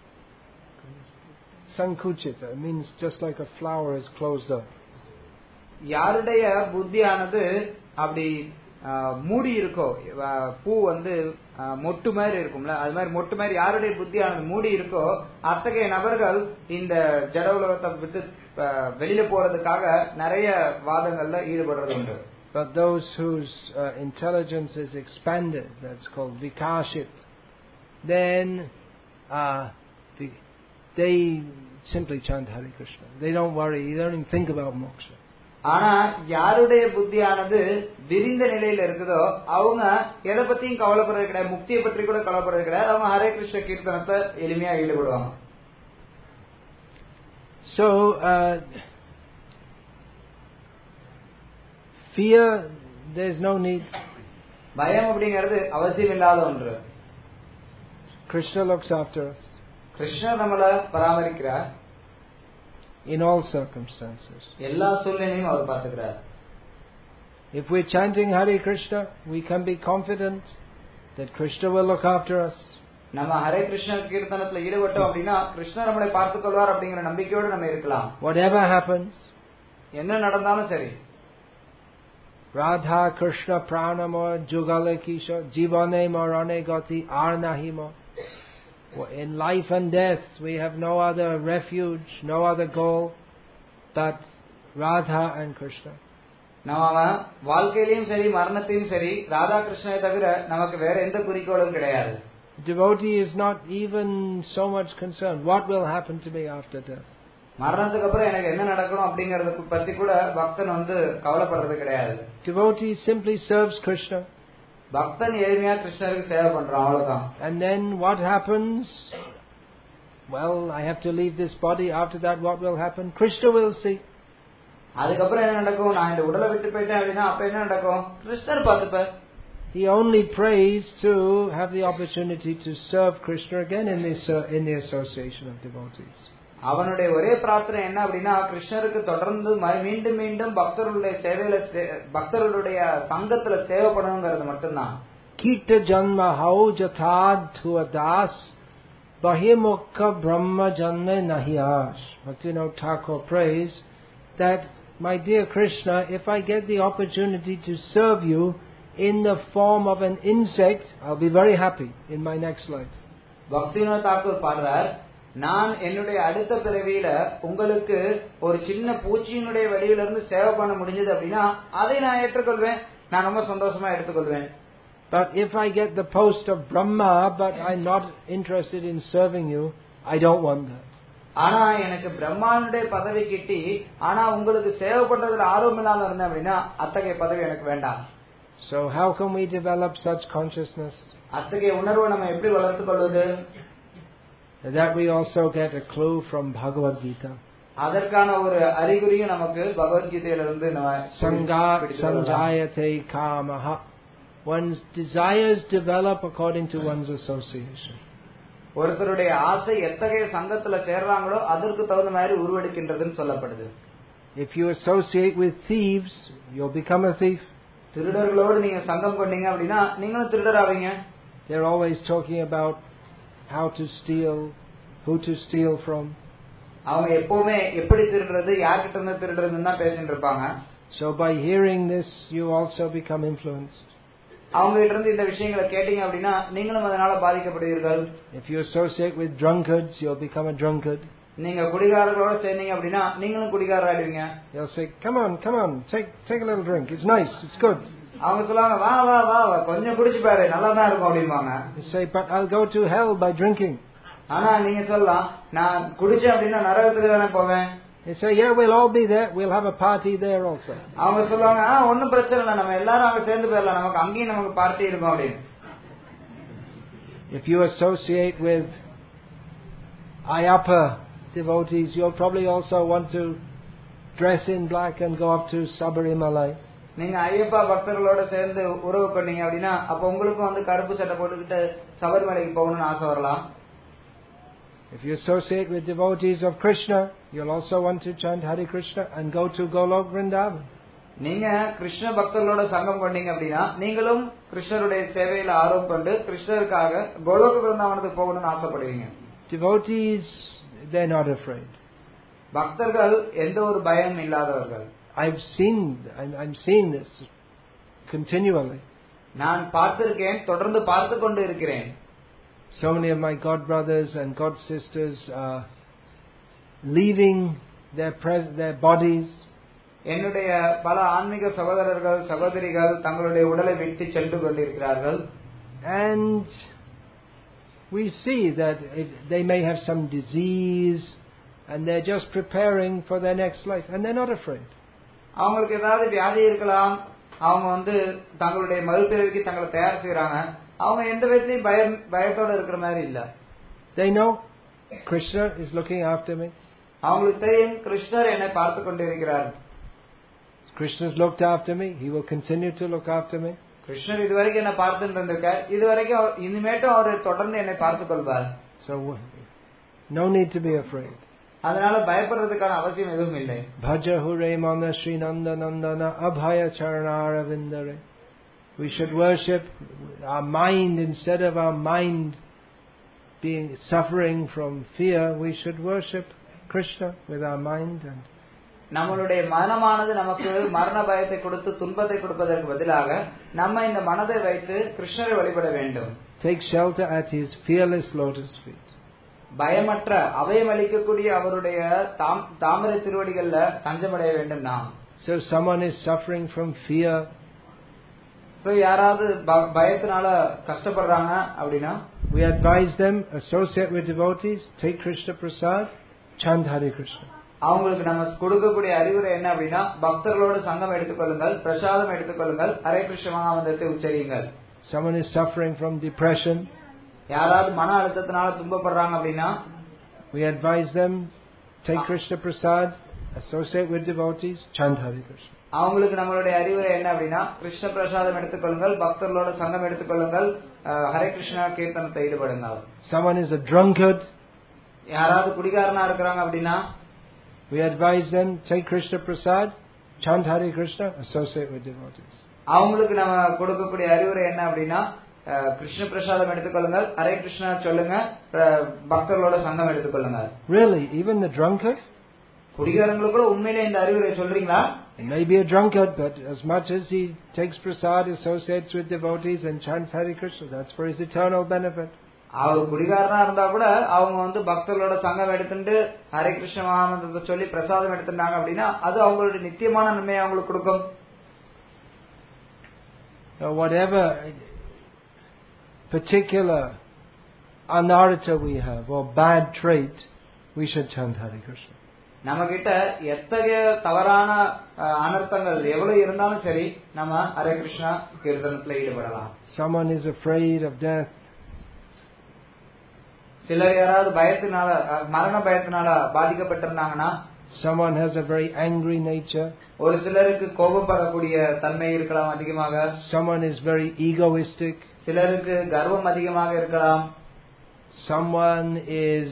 Sankuchita means just like a flower is closed up. யாருடைய புத்தியானது அப்படி மூடி இருக்கோ, பூ மொட்டு மாதிரி இருக்கும்ல, அது மாதிரி மொட்டு மாதிரி யாருடைய புத்தியானது மூடி இருக்கோ, அத்தகைய நபர்கள் இந்த ஜட உலகத்தை விட்டு வெளியில போறதுக்காக நிறைய வாதங்கள்ல ஈடுபடுறது உண்டு. But those whose intelligence is expanded, that's called vikashit, then they simply chant Hare Krishna. They don't worry, they don't even think about moksha. ஆனா யாருடைய புத்தியானது விரிந்த நிலையில இருக்குதோ அவங்க எதை பத்தியும் கவலைப்படுறது கிடையாது, முக்தியை பற்றி கூட கவலைப்படுறது கிடையாது. அவங்க ஹரே கிருஷ்ண கீர்த்தனத்தை எளிமையா ஈடுபடுவாங்க. So fear, there is no need. பயம் அப்படிங்கிறது அவசியம் இல்லாத ஒன்று. Krishna looks after us. கிருஷ்ணர் நம்மளை பராமரிக்கிறார். In all circumstances. எல்லா சூழ்நிலையும் அவர் பார்த்துக்கிறார். If we're chanting Hare Krishna, we can be confident that Krishna will look after us. நம்ம ஹரே கிருஷ்ண கீர்த்தனத்துல ஈடுபட்டோம் அப்படின்னா கிருஷ்ணர் நம்மளை பார்த்துக் கொள்வார் அப்படிங்கிற நம்பிக்கையோடு நம்ம இருக்கலாம். Whatever happens, என்ன நடந்தாலும் சரி. Radha Krishna pranamo jugale kisho jivane marane gati arnahimo. In life and death, we have no other refuge, no other goal but Radha and Krishna. நம்ம வாழ்க்கையிலும் சரி மரணத்திலும் சரி ராதா கிருஷ்ணரை தவிர நமக்கு வேற எந்த குறிக்கோளும் கிடையாது. Devotee is not even so much concerned what will happen to me after death. மரணத்துக்கு அப்புறம் எனக்கு என்ன நடக்கணும் அப்படிங்கறத பத்தி கூட பக்தன் கவலைப்படுறது கிடையாது. Devotee simply serves Krishna. பக்தன் எளிமையா கிருஷ்ணருக்கு சேவை பண்றான், அவ்வளவுதான். And then what happens? Well, I have to leave this body. After that, what will happen? Krishna will see. அதுக்கப்புறம் என்ன நடக்கும்? நான் இந்த உடலை விட்டு போயிட்டேன் அப்படின்னா அப்ப என்ன நடக்கும்? கிருஷ்ணர் பார்த்துப்பார். He only prays to have the opportunity to serve Krishna again in the association of devotees. அவனுடைய ஒரே பிரார்த்தனை என்ன அப்படின்னா கிருஷ்ணருக்கு தொடர்ந்து மீண்டும் மீண்டும் பக்தர்களுடைய சங்கத்துல சேவைப்படணுங்கிறது மட்டும்தான். Kita janma hau jathad thua das bahimukha brahma janme nahias. Bhaktivinoda Thakur prays that, my dear Krishna, if I get the opportunity to serve you in the form of an insect, I'll be very happy in my next life. Bhaktivinoda Thakur பாடுறார், நான் என்னுடைய அடுத்த பிறவியில உங்களுக்கு ஒரு சின்ன பூச்சியினுடைய வடிவிலிருந்து சேவை பண்ண முடிஞ்சது அப்படின்னா அதை நான் ஏற்றுக்கொள்வேன், நான் ரொம்ப சந்தோஷமா எடுத்துக்கொள்வேன். But if I get the post of Brahma, but I'm not interested in serving you, I don't want that. ஆனா எனக்கு பிரம்மானுடைய பதவி கிட்டி ஆனா உங்களுக்கு சேவை பண்றதுல ஆர்வம் இல்லாம இருந்தேன் அப்படின்னா அத்தகைய பதவி எனக்கு வேண்டாம். So how can we develop such consciousness? அத்தகைய உணர்வை நம்ம எப்படி வளர்த்துக் கொள்வது? That we also get a clue from Bhagavad Gita. அதற்கான ஒரு அறிகுறியும் நமக்கு பகவத்கீதையிலிருந்து Sanjayate kamaha. One's desires develop according to one's association. ஒருத்தருடைய ஆசை எத்தகைய சங்கத்துல சேர்றாங்களோ அதற்கு தகுந்த மாதிரி உருவெடுக்கின்றதுன்னு சொல்லப்படுது. If you associate with thieves, you'll become a thief. திருடர்களோடு நீங்க சங்கம் கொண்டீங்க அப்படின்னா நீங்களும் திருடர் ஆவீங்க. They're always talking about how to steal, who to steal from. அவங்க எப்பவுமே எப்படி திருடுறது, யார்கிட்ட இருந்து திருடுறதுன்னு தான் பேசிட்டு இருப்பாங்க. So by hearing this, you also become influenced. அவங்க கிட்ட இருந்து இந்த விஷயங்களை கேட்டீங்க அப்படின்னா நீங்களும் அதனால பாதிக்கப்படுவீர்கள். If you associate with drunkards, you'll become a drunkard. நீங்க குடிகாரர்களோட சேர்ந்தீங்க அப்படின்னா நீங்களும் குடிகாரர் ஆயிடுவீங்க. They'll say, come on, take a little drink. It's nice, it's good. அவங்க சொல்லுவாங்க, வா வா வா கொஞ்சம் குடிச்சு பாரு, நல்லா தான் இருக்கும் அப்படிம்பாங்க. You say, but I'll go to hell by drinking. ஆனா நீங்க சொல்லலாம், நான் குடிச்சேன் அப்படின்னா நரகத்துக்கு தானே போவேன். They say, yeah, we'll all be there. We'll have a party there also. அவங்க சொல்லுவாங்க, ஒன்னும் பிரச்சனை இல்லை, நம்ம எல்லாரும் அங்க சேர்ந்து போயிடலாம், நமக்கு அங்கேயும் நமக்கு பார்ட்டி இருக்கும் அப்படின்னு. If you associate with Ayyappa devotees, you'll probably also want to dress in black and go up to Sabarimalai. நீங்க ஐயப்பா பக்தர்களோட சேர்ந்து உறவு பண்ணீங்க அப்படின்னா அப்ப உங்களுக்கும் வந்து கருப்பு சட்டை போட்டுக்கிட்டு சபரிமலைக்கு போகணும்னு ஆசை வரலாம். If you associate with devotees of Krishna, you'll also want to chant Hare Krishna and go to Golok Vrindavan. நீங்க கிருஷ்ண பக்தர்களோட சங்கம் கொண்டீங்க அப்படின்னா நீங்களும் கிருஷ்ணருடைய சேவையில ஆர்வம் கொண்டு கிருஷ்ணருக்காக கோலோக விருந்தாவனத்துக்கு போகணும்னு ஆசைப்படுவீங்க. Devotees, they're not afraid. பக்தர்கள் எந்த ஒரு பயம் இல்லாதவர்கள். I'm seeing this continually. நான் பார்த்திருக்கேன், தொடர்ந்து பார்த்து கொண்டு இருக்கிறேன். So many of my god brothers and god sisters are leaving their bodies. என்னுடைய பல ஆன்மீக சகோதரர்கள் சகோதரிகள் தங்களுடைய உடலை விட்டு சென்று கொண்டிருக்கிறார்கள். And we see that they may have some disease and they're just preparing for their next life and they're not afraid. அவங்களுக்கு ஏதாவது வியாதி இருக்கலாம், அவங்க வந்து தங்களுடைய மறுபிறவிக்கு தங்களை தயார் செய்யறாங்க, அவங்க எந்த விதத்திலையும் பயத்தோட இருக்கிற மாதிரி இல்ல. They know Krishna is looking after me. அவங்களுக்கு தெரியும் கிருஷ்ணர் என்னை பார்த்து கொண்டிருக்கிறார். Krishna's looked after me, he will continue to look after me. கிருஷ்ணர் இதுவரைக்கும் என்ன பார்த்துட்டு இருந்திருக்கார், இதுவரைக்கும் இனிமேட்டும் அவர் தொடர்ந்து என்னை பார்த்துக் கொள்வார். So no need to be afraid. அதனால பயப்படுறதுக்கான அவசியம் எதுவும் இல்லை. Bhaja hure mana Sri Nanda Nandana abhaya charanara vindare. We should worship our mind instead of our mind being suffering from fear. We should worship Krishna with our mind. And நம்மளுடைய மனமானது நமக்கு மரண பயத்தை கொடுத்து துன்பத்தை கொடுப்பதற்கு பதிலாக நம்ம இந்த மனதை வைத்து கிருஷ்ணரை வழிபட வேண்டும். Take shelter at his fearless lotus feet. பயமற்ற அபயமளிக்கக்கூடிய அவருடைய தாமரை திருவடிகள்ல தஞ்சமடைய வேண்டும் நாம். So someone is suffering from fear. So யாராவது பயத்தினால கஷ்டப்படுறாங்க அப்படின்னா we advise them, associate with devotees, take Krishna Prasad, chant Hare Krishna. அவங்களுக்கு நம்ம கொடுக்கக்கூடிய அறிவுரை என்ன அப்படின்னா பக்தர்களோடு சங்கம் எடுத்துக்கொள்ளுங்கள், பிரசாதம் எடுத்துக்கொள்ளுங்கள், Hare Krishna மகாமந்திரத்தை உச்சரியுங்கள். Someone is suffering from depression. யாராவது மன அழுத்தத்தினால துன்பப்படுறாங்க அப்படின்னா we advise them, take Krishna Prasad, associate with devotees, chant Hare Krishna. அவங்களுக்கு நம்மளுடைய அறிவுரை என்ன அப்படின்னா கிருஷ்ண பிரசாதம் எடுத்துக்கொள்ளுங்கள், பக்தர்களோட சங்கம் எடுத்துக்கொள்ளுங்கள், Hare Krishna கீர்த்தனத்தை ஈடுபடுங்கள். Someone is a drunkard. யாராவது குடிகாரனா இருக்கிறாங்க அப்படின்னா we advise them, take Krishna Prasad, chant Hare Krishna, associate with devotees. அவங்களுக்கு நம்ம கொடுக்கக்கூடிய அறிவுரை என்ன அப்படின்னா கிருஷ்ண பிரசாதம் எடுத்துக்கொள்ளுங்கள், ஹரே கிருஷ்ணா சொல்லுங்க, பக்தர்களோட சங்கம் எடுத்துக்கொள்ளுங்கள். Really, even the drunkard? குடிகாரங்களுக்கு கூட உண்மையிலே இந்த அறிவுரை சொல்றீங்களா? He may be a drunkard, but as much as he takes prasad, associates with devotees and chants Hare Krishna, that's for his eternal benefit. அவர் குடிகாரனா இருந்தா கூட அவங்க வந்து பக்தர்களோட சங்கம் எடுத்துட்டு ஹரே கிருஷ்ண மகாமந்திரத்தை சொல்லி பிரசாதம் எடுத்துட்டாங்க அப்படின்னா அது அவங்களுடைய நித்தியமான நன்மையை அவங்களுக்கு கொடுக்கும். Whatever particular anartha we have or bad trait, we should chant Hare Krishna. நம்ம கிட்ட எத்தகைய தவறான அனர்த்தங்கள் எவ்வளவு இருந்தாலும் சரி நம்ம ஹரே கிருஷ்ணா கீர்த்தனத்துல ஈடுபடலாம். Someone is afraid of death. சிலர் யாராவது பயத்தினால மரண பயத்தினால பாதிக்கப்பட்டிருந்தாங்கன்னா, someone has a very angry nature. ஒரு சிலருக்கு கோபப்படக்கூடிய தன்மை இருக்கலாம் அதிகமாக. Someone is very egoistic. சிலருக்கு கர்வம் அதிகமாக இருக்கலாம். Someone is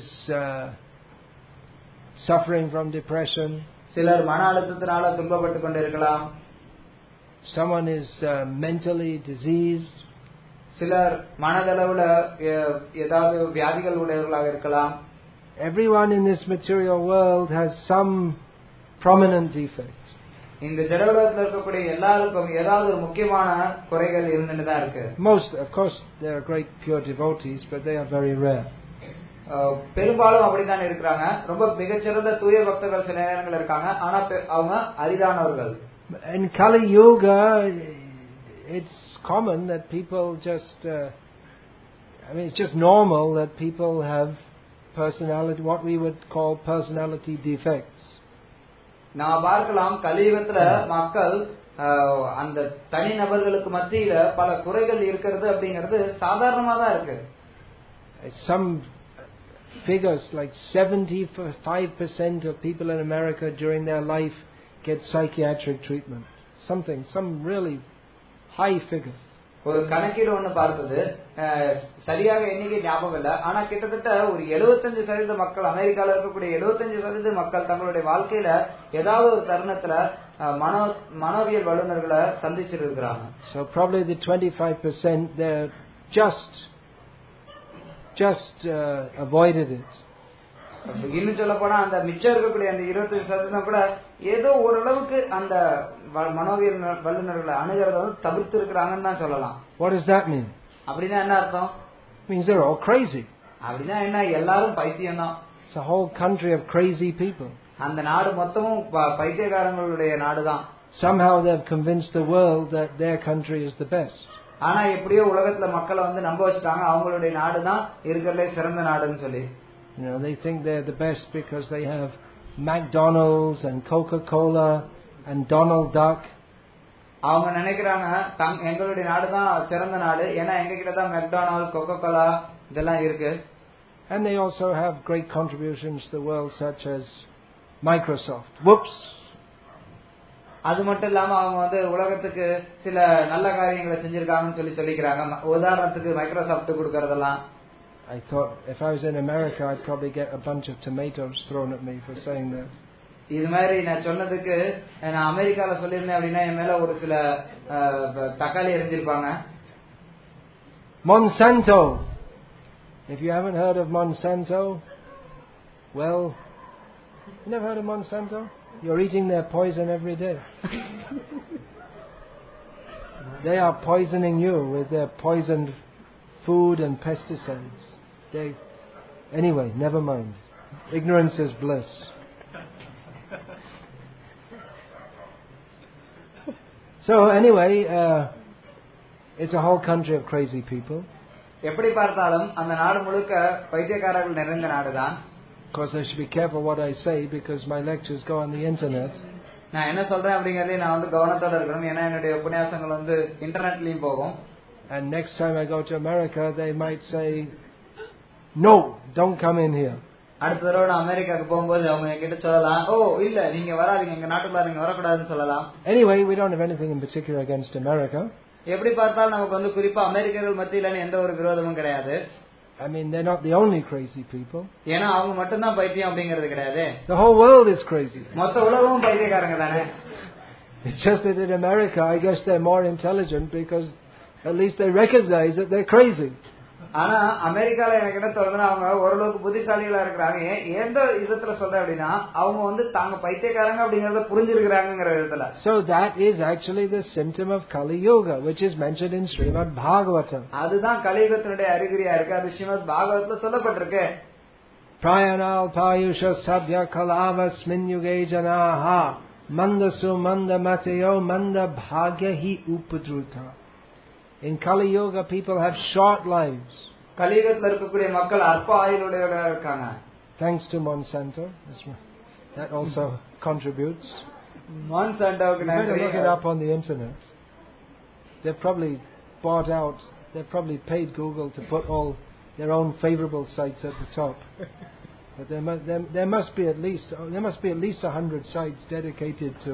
suffering from depression. சிலர் மன அழுத்தத்தினால துன்பப்பட்டு கொண்டிருக்கலாம். Someone is mentally diseased. சிலர் மனதளவுல ஏதாவது வியாதிகள் உடையவர்களாக இருக்கலாம். Everyone in this material world has some prominent defect. இந்த ஜட உலகத்துல இருக்கக்கூடிய எல்லாருக்கும் ஏதாவது ஒரு முக்கியமான குறைகள் இருந்துட்டு தான் இருக்கு. Most, of course, there are great pure devotees, but they are very rare. பெரும்பாலும் அப்படித்தான் இருக்கிறாங்க. ரொம்ப மிகச்சிறந்த தூய பக்தர்கள் சில நேரங்கள் இருக்காங்க, ஆனா அவங்க அரிதானவர்கள். In Kali Yuga, it's common that people just, it's just normal that people have personality, what we would call personality defects. நான் பார்க்கலாம் கலியுகத்துல மக்கள் அந்த தனி நபர்களுக்கு மத்தியில பல குறைகள் இருக்கிறது அப்படிங்கிறது சாதாரணமா தான் இருக்கு. Some figures like 75% of people in America during their life get psychiatric treatment. Some really high figure. ஒரு கணக்கீடு ஒண்ணு பார்த்தது, சரியாக எண்ணிக்கை ஞாபகம் இல்ல, ஆனா கிட்டத்தட்ட ஒரு 75% மக்கள், அமெரிக்கால இருக்கக்கூடிய 75% மக்கள் தங்களுடைய வாழ்க்கையில ஏதாவது ஒரு தருணத்துல மனோவியல் வல்லுநர்களை சந்திச்சிருக்கிறாங்க. So probably the 25% they just avoided it. இன்னும் சொல்ல போனா அந்த மிச்சம் இருக்கக்கூடிய அந்த 25% கூட ஏதோ ஓரளவுக்கு அந்த மனோவியல் வல்லுநர்களை அணுகிறத வந்து தவிர்த்து இருக்கிறாங்கன்னு தான் சொல்லலாம். What does that mean? அப்படின்னா என்ன அர்த்தம்? Means they're all crazy. அப்படின்னா என்ன, எல்லாரும் பைத்தியம் தான். It's a whole country of crazy people. அந்த நாடு மொத்தமும் பைத்தியக்காரங்களுடைய நாடு தான். Somehow they've convinced the world that their country is the best. ஆனா எப்படியோ உலகத்துல மக்களை வந்து நம்ப வச்சுட்டாங்க அவங்களுடைய நாடு தான் இருக்கிறதுலே சிறந்த நாடுன்னு சொல்லி. They think they're the best because they have McDonald's and Coca-Cola and Donald Duck. அவங்க நினைக்கிறாங்க எங்களுடைய நாடு தான் சிறந்த நாடு, ஏன்னா எங்க கிட்ட தான் மெக்டானல்ட்ஸ், கோகோகோலா இதெல்லாம் இருக்கு. And they also have great contributions to the world such as Microsoft. Whoops. அது மட்டும் இல்லாம அவங்க வந்து உலகத்துக்கு சில நல்ல காரியங்களை செஞ்சிருக்காங்கன்னு சொல்லிக்கிறாங்க. உதாரணத்துக்கு மைக்ரோசாஃப்ட் கொடுக்கறதெல்லாம். I thought if I was in America I'd probably get a bunch of tomatoes thrown at me for saying that. இது மாதிரி நான் சொன்னதுக்கு நான் அமெரிக்கால சொல்லியிருந்தேன் அப்படின்னா என் மேல ஒரு சில தக்காளி எரிஞ்சிருப்பாங்க. Monsanto. If you haven't heard of Monsanto, well, you never heard of Monsanto? You're eating their poison every day. They are poisoning you with their poisoned food and pesticides. Anyway, never mind. Ignorance is bliss. So anyway, it's a whole country of crazy people. எப்படி பார்த்தாலும் அந்த நாடு முழுக்க பைத்தியக்காரர்கள் நிறைந்த நாடுதான். Of course, I should be careful what I say because my lectures go on the internet. நான் என்ன சொல்றேன் அப்படிங்கறதே நான் வந்து கவனத்தோட இருக்கணும், ஏன்னா என்னுடைய உபன்யாசங்கள் வந்து இன்டர்நெட்லயும் போகும். And next time I go to America, they might say, "No, don't come in here." அடுத்த தடவை நான் அமெரிக்காக்கு போகும்போது அவங்க என்கிட்ட சொல்லலாம், ஓ இல்ல நீங்க வராதீங்க, எங்க நாட்டுக்குள்ள நீங்க வரக்கூடாதுன்னு சொல்லலாம். Anyway, we don't have anything in particular against America. எப்படி பார்த்தாலும் நமக்கு வந்து குறிப்பா அமெரிக்கர்கள் மத்தியில எந்த ஒரு விரோதமும் கிடையாது. I mean, they're not the only crazy people. ஏன்னா அவங்க மட்டும் தான் பைத்தியம் அப்படிங்கிறது கிடையாது. The whole world is crazy. மொத்த உலகமும் பைத்தியக்காரங்க தானே. It's just that in America, I guess they're more intelligent because at least they recognize that they're crazy. ஆனா அமெரிக்கால எனக்கு என்ன தோணுதுன்னா அவங்க ஓரளவுக்கு புத்திசாலிகளா இருக்கிறாங்க. எந்த விதத்துல சொல்றேன் அப்படின்னா அவங்க வந்து தாங்க பைத்தியக்காரங்க அப்படிங்கறத புரிஞ்சிருக்கிறாங்கிற விதத்துல. So that is actually the symptom of Kali Yuga, which is mentioned in Srimad Bhagavatam. அதுதான் கலியுகத்தினுடைய அறிகுறியா இருக்கு. அது ஸ்ரீமத் பாகவதத்துல சொல்லப்பட்டிருக்கு. Prayanal payusha sabya kalavasmin yuge janaha mandasu manda matayo manda bhagya hi upadruta. In Kali Yuga, people have short lives. கலியுகத்துல இருக்கக்கூடிய மக்கள் அற்ப ஆயுளுடையவர்களா இருக்காங்க. Thanks to Monsanto, that also contributes. மான்சாண்டோவுக்கு You better நன்றி. look it up on the internet. They've probably bought out. They've probably paid Google to put all their own favourable sites at the top. But there must be at least 100 sites dedicated to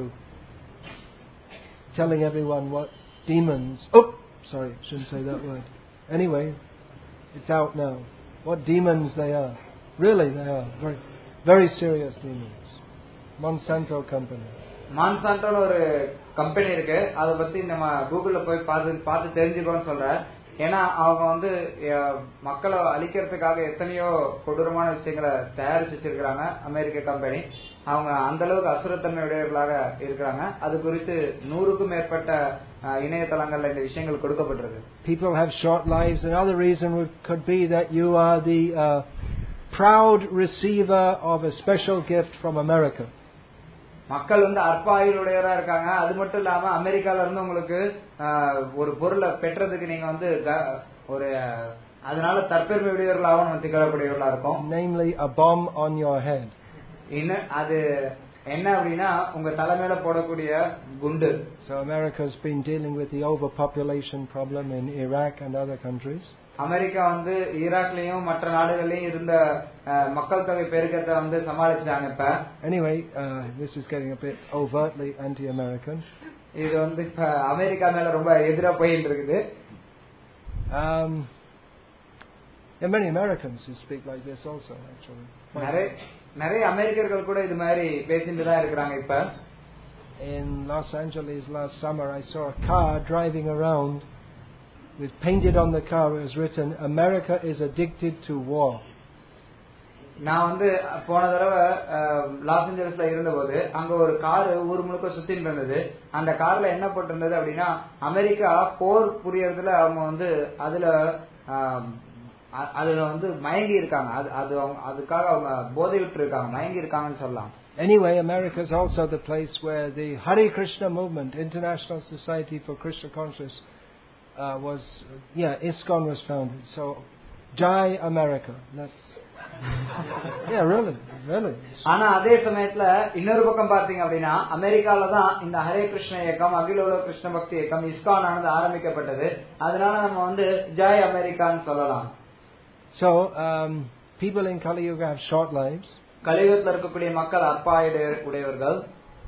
telling everyone what demons. Sorry, shouldn't say that word. Anyway, it's out now. What demons they are. Really, they are very, very serious demons. Monsanto company. மான்சாண்டோன்னு ஒரு company இருக்கு. அதை பத்தி நம்ம கூகுள்ல போய் பார்த்து தெரிஞ்சுக்கோன்னு சொல்றேன். ஏன்னா அவங்க வந்து மக்களை அழிக்கிறதுக்காக எத்தனையோ கொடூரமான விஷயங்களை தயாரிச்சு வச்சிருக்கிறாங்க. அமெரிக்க கம்பெனி அவங்க அந்த அளவுக்கு அசுரத்தன்மையுடையவர்களாக இருக்கிறாங்க. அது குறித்து 100க்கும் மேற்பட்ட இணையதளங்கள்ல இந்த விஷயங்கள் கொடுக்கப்பட்டிருக்கு. People have short lives. Another reason could be that you are the proud receiver of a special gift from America. மக்கள் வந்து அற்ப ஆயுளுடையவரா இருக்காங்க. அது மட்டும் இல்லாம அமெரிக்கால இருந்து உங்களுக்கு ஒரு பொருளை பெற்றதுக்கு நீங்க வந்து ஒரு அதனால தற்பெருமை உடையவர்களாகவும் நம்ம திகழக்கூடியவர்களா இருக்கும். Namely, a bomb on your head. இன்னும் அது என்ன அப்படின்னா உங்க தலைமையில போடக்கூடிய குண்டு. So America has been dealing with the overpopulation problem in Iraq and other countries. America வந்து ஈராக்லயும் மற்ற நாடுகள்லயும் இருந்த மக்கள் தொகை பெருக்கத்தை வந்து சமாளிச்சாங்க. இப்ப Anyway, this is getting a bit overtly anti-American. இது வந்து இப்ப அமெரிக்கா மேல ரொம்ப எதிரா போயிட்டு இருக்குது. There are many Americans who speak like this also, actually. நிறைய அமெரிக்கர்கள் கூட இது மாதிரி பேசிட்டு தான் இருக்கிறாங்க. இப்ப in Los Angeles last summer, I saw a car driving around with painted on the car was written, "America is addicted to war." நான் வந்து போன தடவை லாஸ் ஏஞ்சல்ஸ்ல இருந்தபோது அங்க ஒரு கார் ஊர் முழுக்க சுத்திட்டு இருந்தது. அந்த கார்ல என்ன போட்டிருந்தது அப்படின்னா அமெரிக்கா போர் புரியறதுல அவங்க வந்து அதுல வந்து மயங்கி இருக்காங்க. அதுக்காக அவங்க போதை விட்டு இருக்காங்க, மயங்கி இருக்காங்கன்னு சொல்லலாம். Anyway, America is also the place where the Hare Krishna movement, International Society for Krishna Consciousness, ISKCON was founded. So, Jai America. That's yeah, really. ஆனா அதே சமயத்துல இன்னொரு பக்கம் பார்த்தீங்க அப்படின்னா அமெரிக்கால தான் இந்த ஹரே கிருஷ்ண இயக்கம், அகில உலக கிருஷ்ண பக்தி இயக்கம், இஸ்கான் ஆனது ஆரம்பிக்கப்பட்டது. அதனால நம்ம வந்து ஜாய் அமெரிக்கான்னு சொல்லலாம். So, people in Kali Yuga have short lives. கலியுகத்தில் இருக்கக்கூடிய மக்கள் அற்பாயுடு உடையவர்கள்.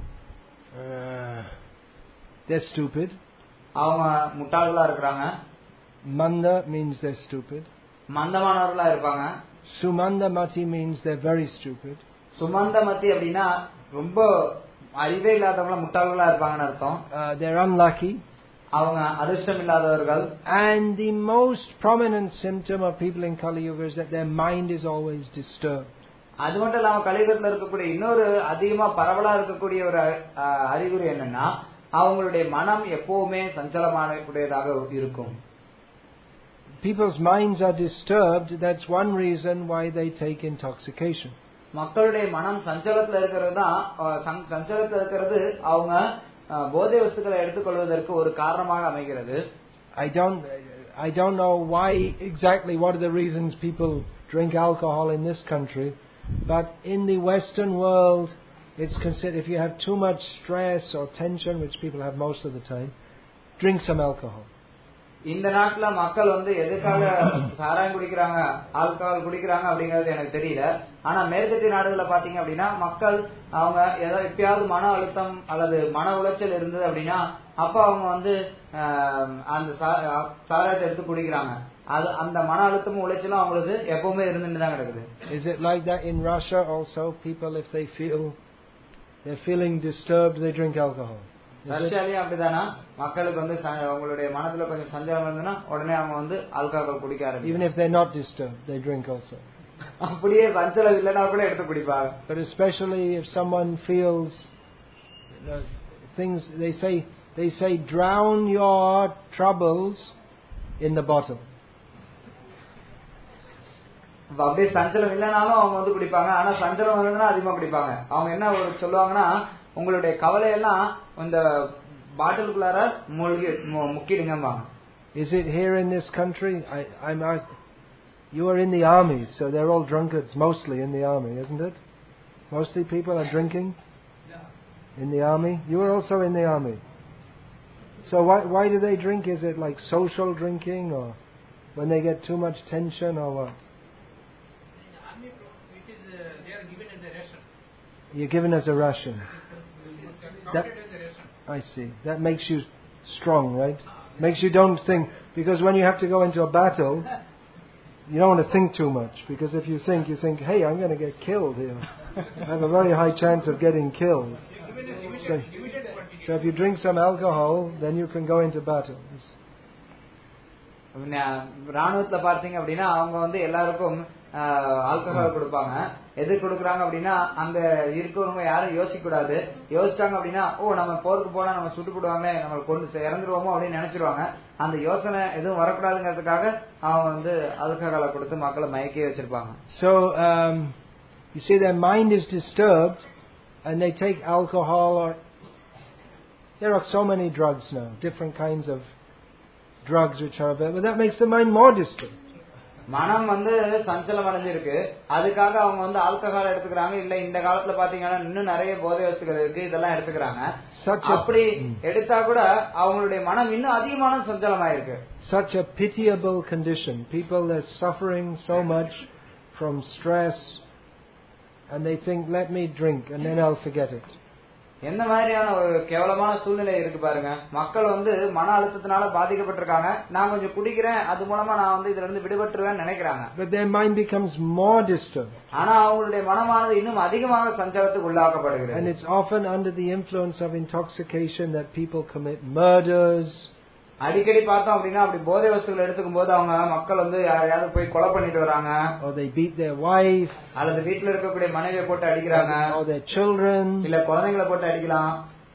They're stupid. அவங்க முட்டாள்களா இருக்கிறாங்க. Manda means they're stupid. மந்தமானவர்களா இருப்பாங்க. Sumandamati means they're very stupid. சுமந்தமதி அப்படின்னா ரொம்ப அறிவே இல்லாதவங்கள முட்டாள்களா இருப்பாங்கன்னு அர்த்தம். They're unlucky. அவங்க அதிர்ஷ்டம் இல்லாதவர்கள். And the most prominent symptom of people in Kali Yuga is that their mind is always disturbed. அது மட்டும் இல்லாம கலியுகத்துல இருக்கக்கூடிய இன்னொரு அதிகமா பரவலா இருக்கக்கூடிய ஒரு அறிகுறி என்னன்னா அவங்களுடைய மனம் எப்பவுமே சஞ்சலமானக்கூடியதாக இருக்கும். People's minds are disturbed. That's one reason why they take intoxication. மக்களுடைய மனம் சஞ்சலத்துல இருக்கிறது அவங்க போதை வஸ்துக்களை எடுத்துக்கொள்வதற்கு ஒரு காரணமாக அமைகிறது. I don't know why exactly what are the reasons people drink alcohol in this country, but in the Western world it's considered if you have too much stress or tension, which people have most of the time, drink some alcohol. இந்த நாட்டுல மக்கள் வந்து எதுக்காக சாராயம் குடிக்கிறாங்க, alcohol குடிக்கிறாங்க அப்படிங்கறது எனக்கு தெரியல. ஆனா மேற்கத்திய நாடுகள்ல பாத்தீங்க அப்படின்னா மக்கள் அவங்க எப்பயாவது மன அழுத்தம் அல்லது மன உளைச்சல் இருந்தது அப்படின்னா அப்ப அவங்க வந்து அந்த சாராயத்தை எடுத்து குடிக்கிறாங்க. அந்த மன அழுத்தமும் உளைச்சலும் அவங்களுக்கு எப்பவுமே இருந்துட்டு தான் கிடக்குது. Is it like that in Russia also? People, if they're feeling disturbed, they drink alcohol. ரஷ்யாலயும் அப்படிதானா? மக்களுக்கு வந்து அவங்களுடைய மனசுல கொஞ்சம் சஞ்சலம் இருந்ததுன்னா உடனே அவங்க வந்து ஆல்கஹால் குடிக்க ஆரம்பிப்பாங்க. Even if they're not disturbed, they drink also. அப்படியே சஞ்சலம் இல்லைன்னா கூட எடுத்து குடிப்பாங்க. But especially if someone feels things, they say drown your troubles in the bottle. அப்படியே சஞ்சலம் இல்லைனாலும் அவங்க வந்து குடிப்பாங்க. ஆனா சஞ்சலம் இருந்ததுன்னா அதிகமா குடிப்பாங்க. அவங்க என்ன சொல்லுவாங்கன்னா, உங்களுடைய கவலையெல்லாம் இந்த பாட்டிலுக்குள்ளார முக்கிடுங்கம்பாங்க. Is it here in this country? You are in the army, so they're all drunkards, mostly in the army, isn't it? Mostly people are drinking in the army. You are also in the army. So why do they drink? Is it like social drinking, or when they get too much tension, or what? In the army, it is they are given as a ration. You're given as a ration. Counted as a ration. I see. That makes you strong, right? Makes you don't think, because when you have to go into a battle, you don't want to think too much, because if you think, hey, I'm going to get killed here. I have a very high chance of getting killed. So if you drink some alcohol, then you can go into battle. ராணுவத்துல பார்த்தீங்க அப்படின்னா அவங்க வந்து எல்லாருக்கும் alcohol கொடுப்பாங்க. எது கொடுக்குறாங்க அப்படின்னா, அங்க இருக்கிறவங்க யாரும் யோசிக்க கூடாது. யோசிச்சாங்க அப்படின்னா, நம்ம போருக்கு போனா நம்ம சுட்டு போடுவாங்க, நம்ம கொண்டு இறந்துருவோமோ அப்படின்னு நினைச்சிருவாங்க. அந்த யோசனை எதுவும் வரக்கூடாதுங்கிறதுக்காக அவங்க வந்து ஆல்கஹாலை கொடுத்து மக்களை மயக்கி வச்சிருப்பாங்க. So you see, their mind is disturbed, and they take alcohol, or there are so many drugs now, different kinds of drugs which are available, but that makes the mind more disturbed. மனம் வந்து சஞ்சலம் அடைஞ்சிருக்கு, அதுக்காக அவங்க வந்து alcohol எடுத்துக்கிறாங்க. இல்ல இந்த காலத்துல பாத்தீங்கன்னா இன்னும் நிறைய போதை வஸ்துகள் இருக்கு, இதெல்லாம் எடுத்துக்கிறாங்க. அப்படி எடுத்தா கூட அவங்களுடைய மனம் இன்னும் அதிகமான சஞ்சலமாயிருக்கு. Such a pitiable condition. People are suffering so much from stress, and they think, let me drink and then I'll forget it. என்ன மாதிரியான ஒரு கேவலமான சூழ்நிலை இருக்கு பாருங்க. மக்கள் வந்து மன அழுத்தத்தினால பாதிக்கப்பட்டிருக்காங்க. நான் கொஞ்சம் குடிக்கிறேன், அது மூலமா நான் வந்து இதுல இருந்து விடுபட்டுருவேன்னு நினைக்கிறாங்க. But their mind becomes more disturbed. ஆனா அவங்களுடைய மனமானது இன்னும் அதிகமாக சஞ்சலத்துக்கு உள்ளாக்கப்படுகிறது. And it's often under the influence of intoxication that people commit murders. அடிக்கடி பார்த்தோம் அப்படின்னா அப்படி போதை வஸ்துகள் எடுத்துக்கும் போது அவங்க மக்கள் வந்து யாரையாவது போய் கொலை பண்ணிட்டு வராங்க. Or they beat their wife. அல்லது வீட்டுல இருக்கக்கூடிய மனைவியை போட்டு அடிக்கிறாங்க. Or their children. இல்ல குழந்தைகளை போட்டு அடிக்கலாம்.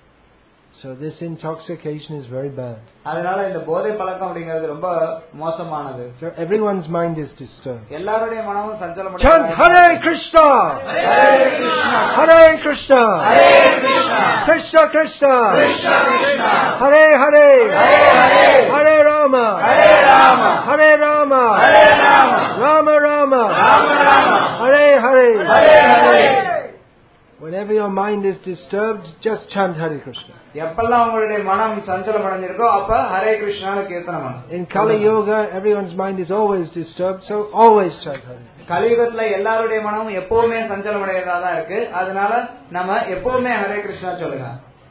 So this intoxication is very bad. அதனால இந்த போதை பழக்கம் அப்படிங்கிறது ரொம்ப மோசமானது. So everyone's mind is disturbed. எல்லாருடைய மனமும் சஞ்சலமடைந்து. Chant Hare Krishna, Hare Krishna, Hare Krishna, Hare Krishna, Krishna Krishna, Krishna Krishna, Hare Hare, Hare Hare, Hare Rama, Hare Rama, Hare Rama, Hare Rama, Rama Rama, Rama Rama, Hare Hare, Hare Hare. Whenever your mind is disturbed, just chant Hare Krishna. எப்பெல்லாம் உங்களுடைய மனம் சஞ்சலம் அடைஞ்சிருக்கோ அப்ப ஹரே கிருஷ்ணான்னு கீர்த்தனம் பண்ணு. In Kali Yuga, everyone's mind is always disturbed, so always chant Hare Krishna. கலியுகத்துல எல்லாருடைய மனமும் எப்பவுமே சஞ்சலம் அடையறதா தான் இருக்கு. அதனால நம்ம எப்பவுமே ஹரே கிருஷ்ணா சொல்லுங்க.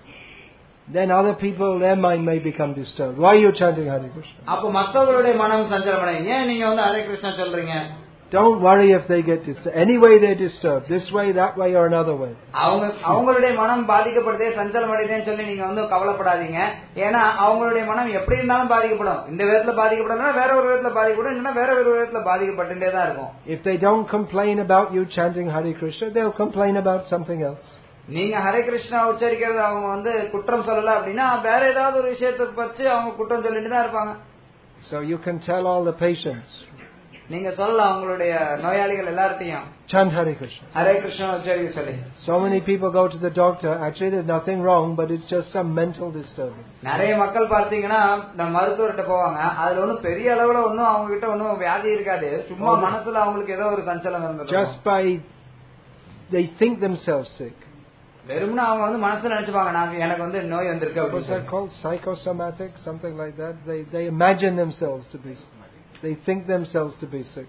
Then other people, their mind may become disturbed. Why are you chanting Hare Krishna? அப்ப மத்தவங்களுடைய மனம் சஞ்சலம் அடையும். ஏன் நீங்க வந்து ஹரே கிருஷ்ணா சொல்றீங்க? Don't worry if they get disturbed. Anyway they're disturbed. This way, that way, or another way. அவங்களுடைய மனம் பாதிக்கப்படுதே, சஞ்சலம் அடையுதேன்னு சொல்லி நீங்க வந்து கவலைப்படாதீங்க. ஏன்னா அவங்களுடைய மனம் எப்படி இருந்தாலும் பாதிக்கப்படும். இந்த விதத்துல பாதிக்கப்படலாம், வேற ஒரு விதத்துல பாதிக்கப்படும், இல்லைன்னா வேற ஒரு விதத்துல பாதிக்கப்பட்டுட்டே தான் இருக்கும். If they don't complain about you chanting Hare Krishna, they'll complain about something else. நீங்க ஹரே கிருஷ்ணா உச்சரிக்கிறது அவங்க வந்து குற்றம் சொல்லல அப்படின்னா வேற ஏதாவது ஒரு விஷயத்தை பற்றி அவங்க குற்றம் சொல்லிட்டு தான் இருப்பாங்க. So you can tell all the patients. நீங்க சொல்லலாம் அவங்களுடைய நோயாளிகள் எல்லார்ட்டையும் chant Hare Krishna. Hare Krishna உச்சரிக்க சொல்லி. So many people go to the doctor. Actually, there's nothing wrong, but it's just some mental disturbance. நிறைய மக்கள் பார்த்தீங்கன்னா நம்ம மருத்துவர்கிட்ட போவாங்க. அதுல ஒன்னும் பெரிய அளவுல ஒன்னும் அவங்க கிட்ட ஒன்னும் வியாதி இருக்காது. சும்மா மனசுல அவங்களுக்கு ஏதோ ஒரு சஞ்சலம் இருந்தது. Just by they think themselves sick. வெறும்னா அவங்க வந்து மனசுல நினைச்சுப்பாங்க நான் எனக்கு வந்து நோய் வந்திருக்கு. What's that called? Psychosomatic, something like that. They imagine themselves to be. They think themselves to be sick.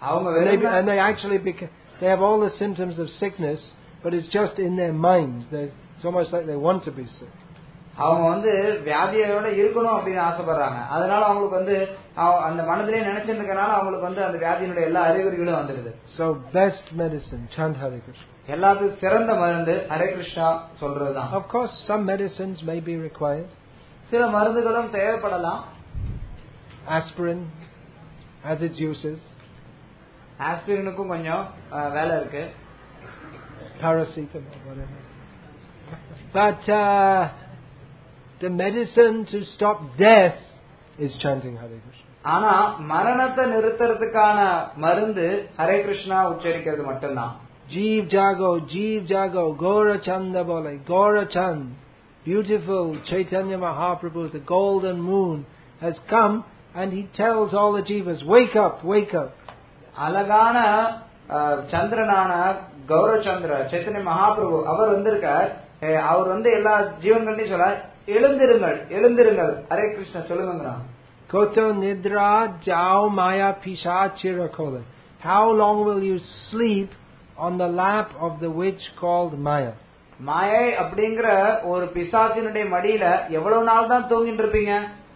And they actually they have all the symptoms of sickness, but it's just in their minds. It's almost like they want to be sick. அவங்க வந்து வியாதியோட இருக்கணும் அப்படின்னு ஆசைப்படுறாங்க. அதனால அவங்களுக்கு வந்து அந்த மனதிலே நினைச்சிருக்கனால அவங்களுக்கு வந்து அந்த வியாதியினுடைய எல்லா அறிகுறிகளும் வந்துடுது. So best medicine, chant Hare Krishna. எல்லாத்துக்கும் சிறந்த மருந்து ஹரே கிருஷ்ணா சொல்றதுதான். Of course, some medicines may be required. சில மருந்துகளும் தேவைப்படலாம். Aspirin has its uses. ஆஸ்பிரினுக்கும் கொஞ்சம் வேலை இருக்கு. Paracetamol, whatever. But the medicine to stop death is chanting Hare Krishna. ஆனா மரணத்தை நிறுத்துறதுக்கான மருந்து ஹரே கிருஷ்ணா உச்சரிக்கிறது மட்டும்தான். Jeev Jago, Gaura Chanda Bole, Gaura Chand, beautiful Chaitanya Mahaprabhu, the golden moon, has come and he tells all the jivas, wake up, wake up. அழகான சந்திரனான கௌரவச்சந்திர சைத்தன்ய மகாபிரபு அவர் வந்திருக்கார். அவர் வந்து எல்லா ஜீவன்களையும் சொல்ல எழுந்திருங்கள் எழுந்திருங்கள் Hare Krishna சொல்லுங்கிறான். Koto nidra jao maya pisha chirakola. How long will you sleep on the lap of the witch called Maya? மாயை அப்படிங்கிற ஒரு பிசாசினுடைய மடியில எவ்வளவு நாள் தான் தூங்கிட்டு இருப்பீங்க?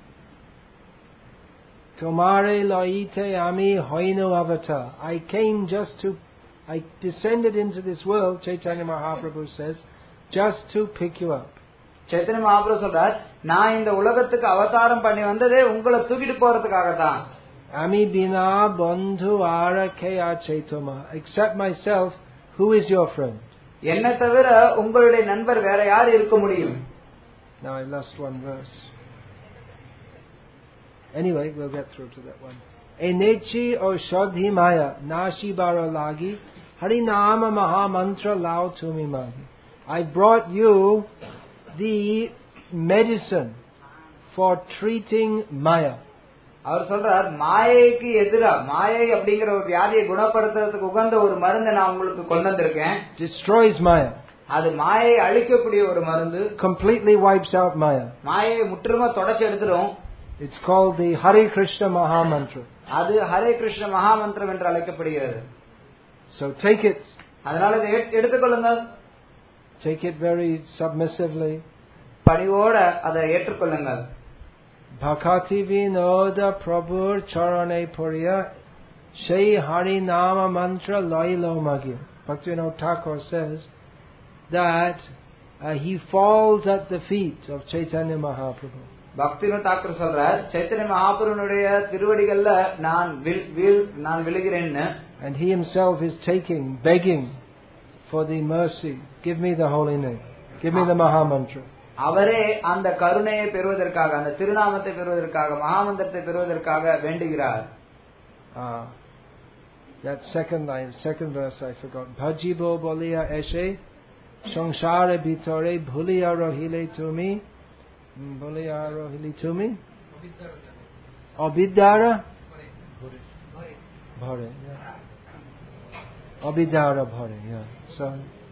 Tomare loite ami hoinu avatar. I descended into this world, Chaitanya Mahaprabhu says, just to pick you up. Chaitanya Mahaprabhu சொல்றார், நான் இந்த உலகத்துக்கு அவதாரம் பண்ணி வந்ததே உங்களை தூக்கிட்டு போறதுக்காக தான். Ami bina bandhu ara kya chaitama. Except myself, who is your friend? என்ன தவிர உங்களுடைய நண்பர் வேற யார் இருக்க முடியும்? Now I lost one verse. Anyway, we'll get through to that one. Enechi o shodhi maya nashi baro lagi harinama maha mantra lao tumi magi. I brought you the medicine for treating maya. அவர் சொல்றார், மாயைக்கு எதிரா மாயை அப்படிங்கிற ஒரு வியாதியை குணப்படுத்துறதுக்கு உகந்த ஒரு மருந்து நான் உங்களுக்கு கொண்டு வந்திருக்கேன். Destroys maya. அது மாயை அழிக்கக்கூடிய ஒரு மருந்து. Completely wipes out maya. மாயை முற்றிலுமா தொடச்சு எடுத்துரும். It's called the Hare Krishna Maha Mantra. அது ஹரே கிருஷ்ண மகா மந்திரம் என்று அழைக்கப்படுகிறது. So take it. அதனால இதை எடுத்துக்கொள்ளுங்கள். Take it very submissively. பணிவோட அதை ஏற்றுக்கொள்ளுங்கள். Bhakati Vinoda Prabhur Charane Puriya Shai Hari Nama Mantra Lailo Magya. Bhaktivinoda Thakur says that he falls at the feet of Chaitanya Mahaprabhu. Bhaktivinoda Thakur சொல்றார், சைத்தன்ய மகாபிரபுனுடைய திருவடிகள்ல நான் விழுகிறேன்னு. And he himself is begging for the mercy. Give me the holy name. Give me the Maha Mantra. அவரே அந்த கருணையை பெறுவதற்காக, அந்த திருநாமத்தை பெறுவதற்காக, மகாமந்திரத்தை பெறுவதற்காக வேண்டுகிறார். That second verse I forgot. Bhajibo boliya eshe samsara bitore bhuliya rohile tumi. Boliya rohile tumi. Abidara bhare. Abidara bhare. Yeah. So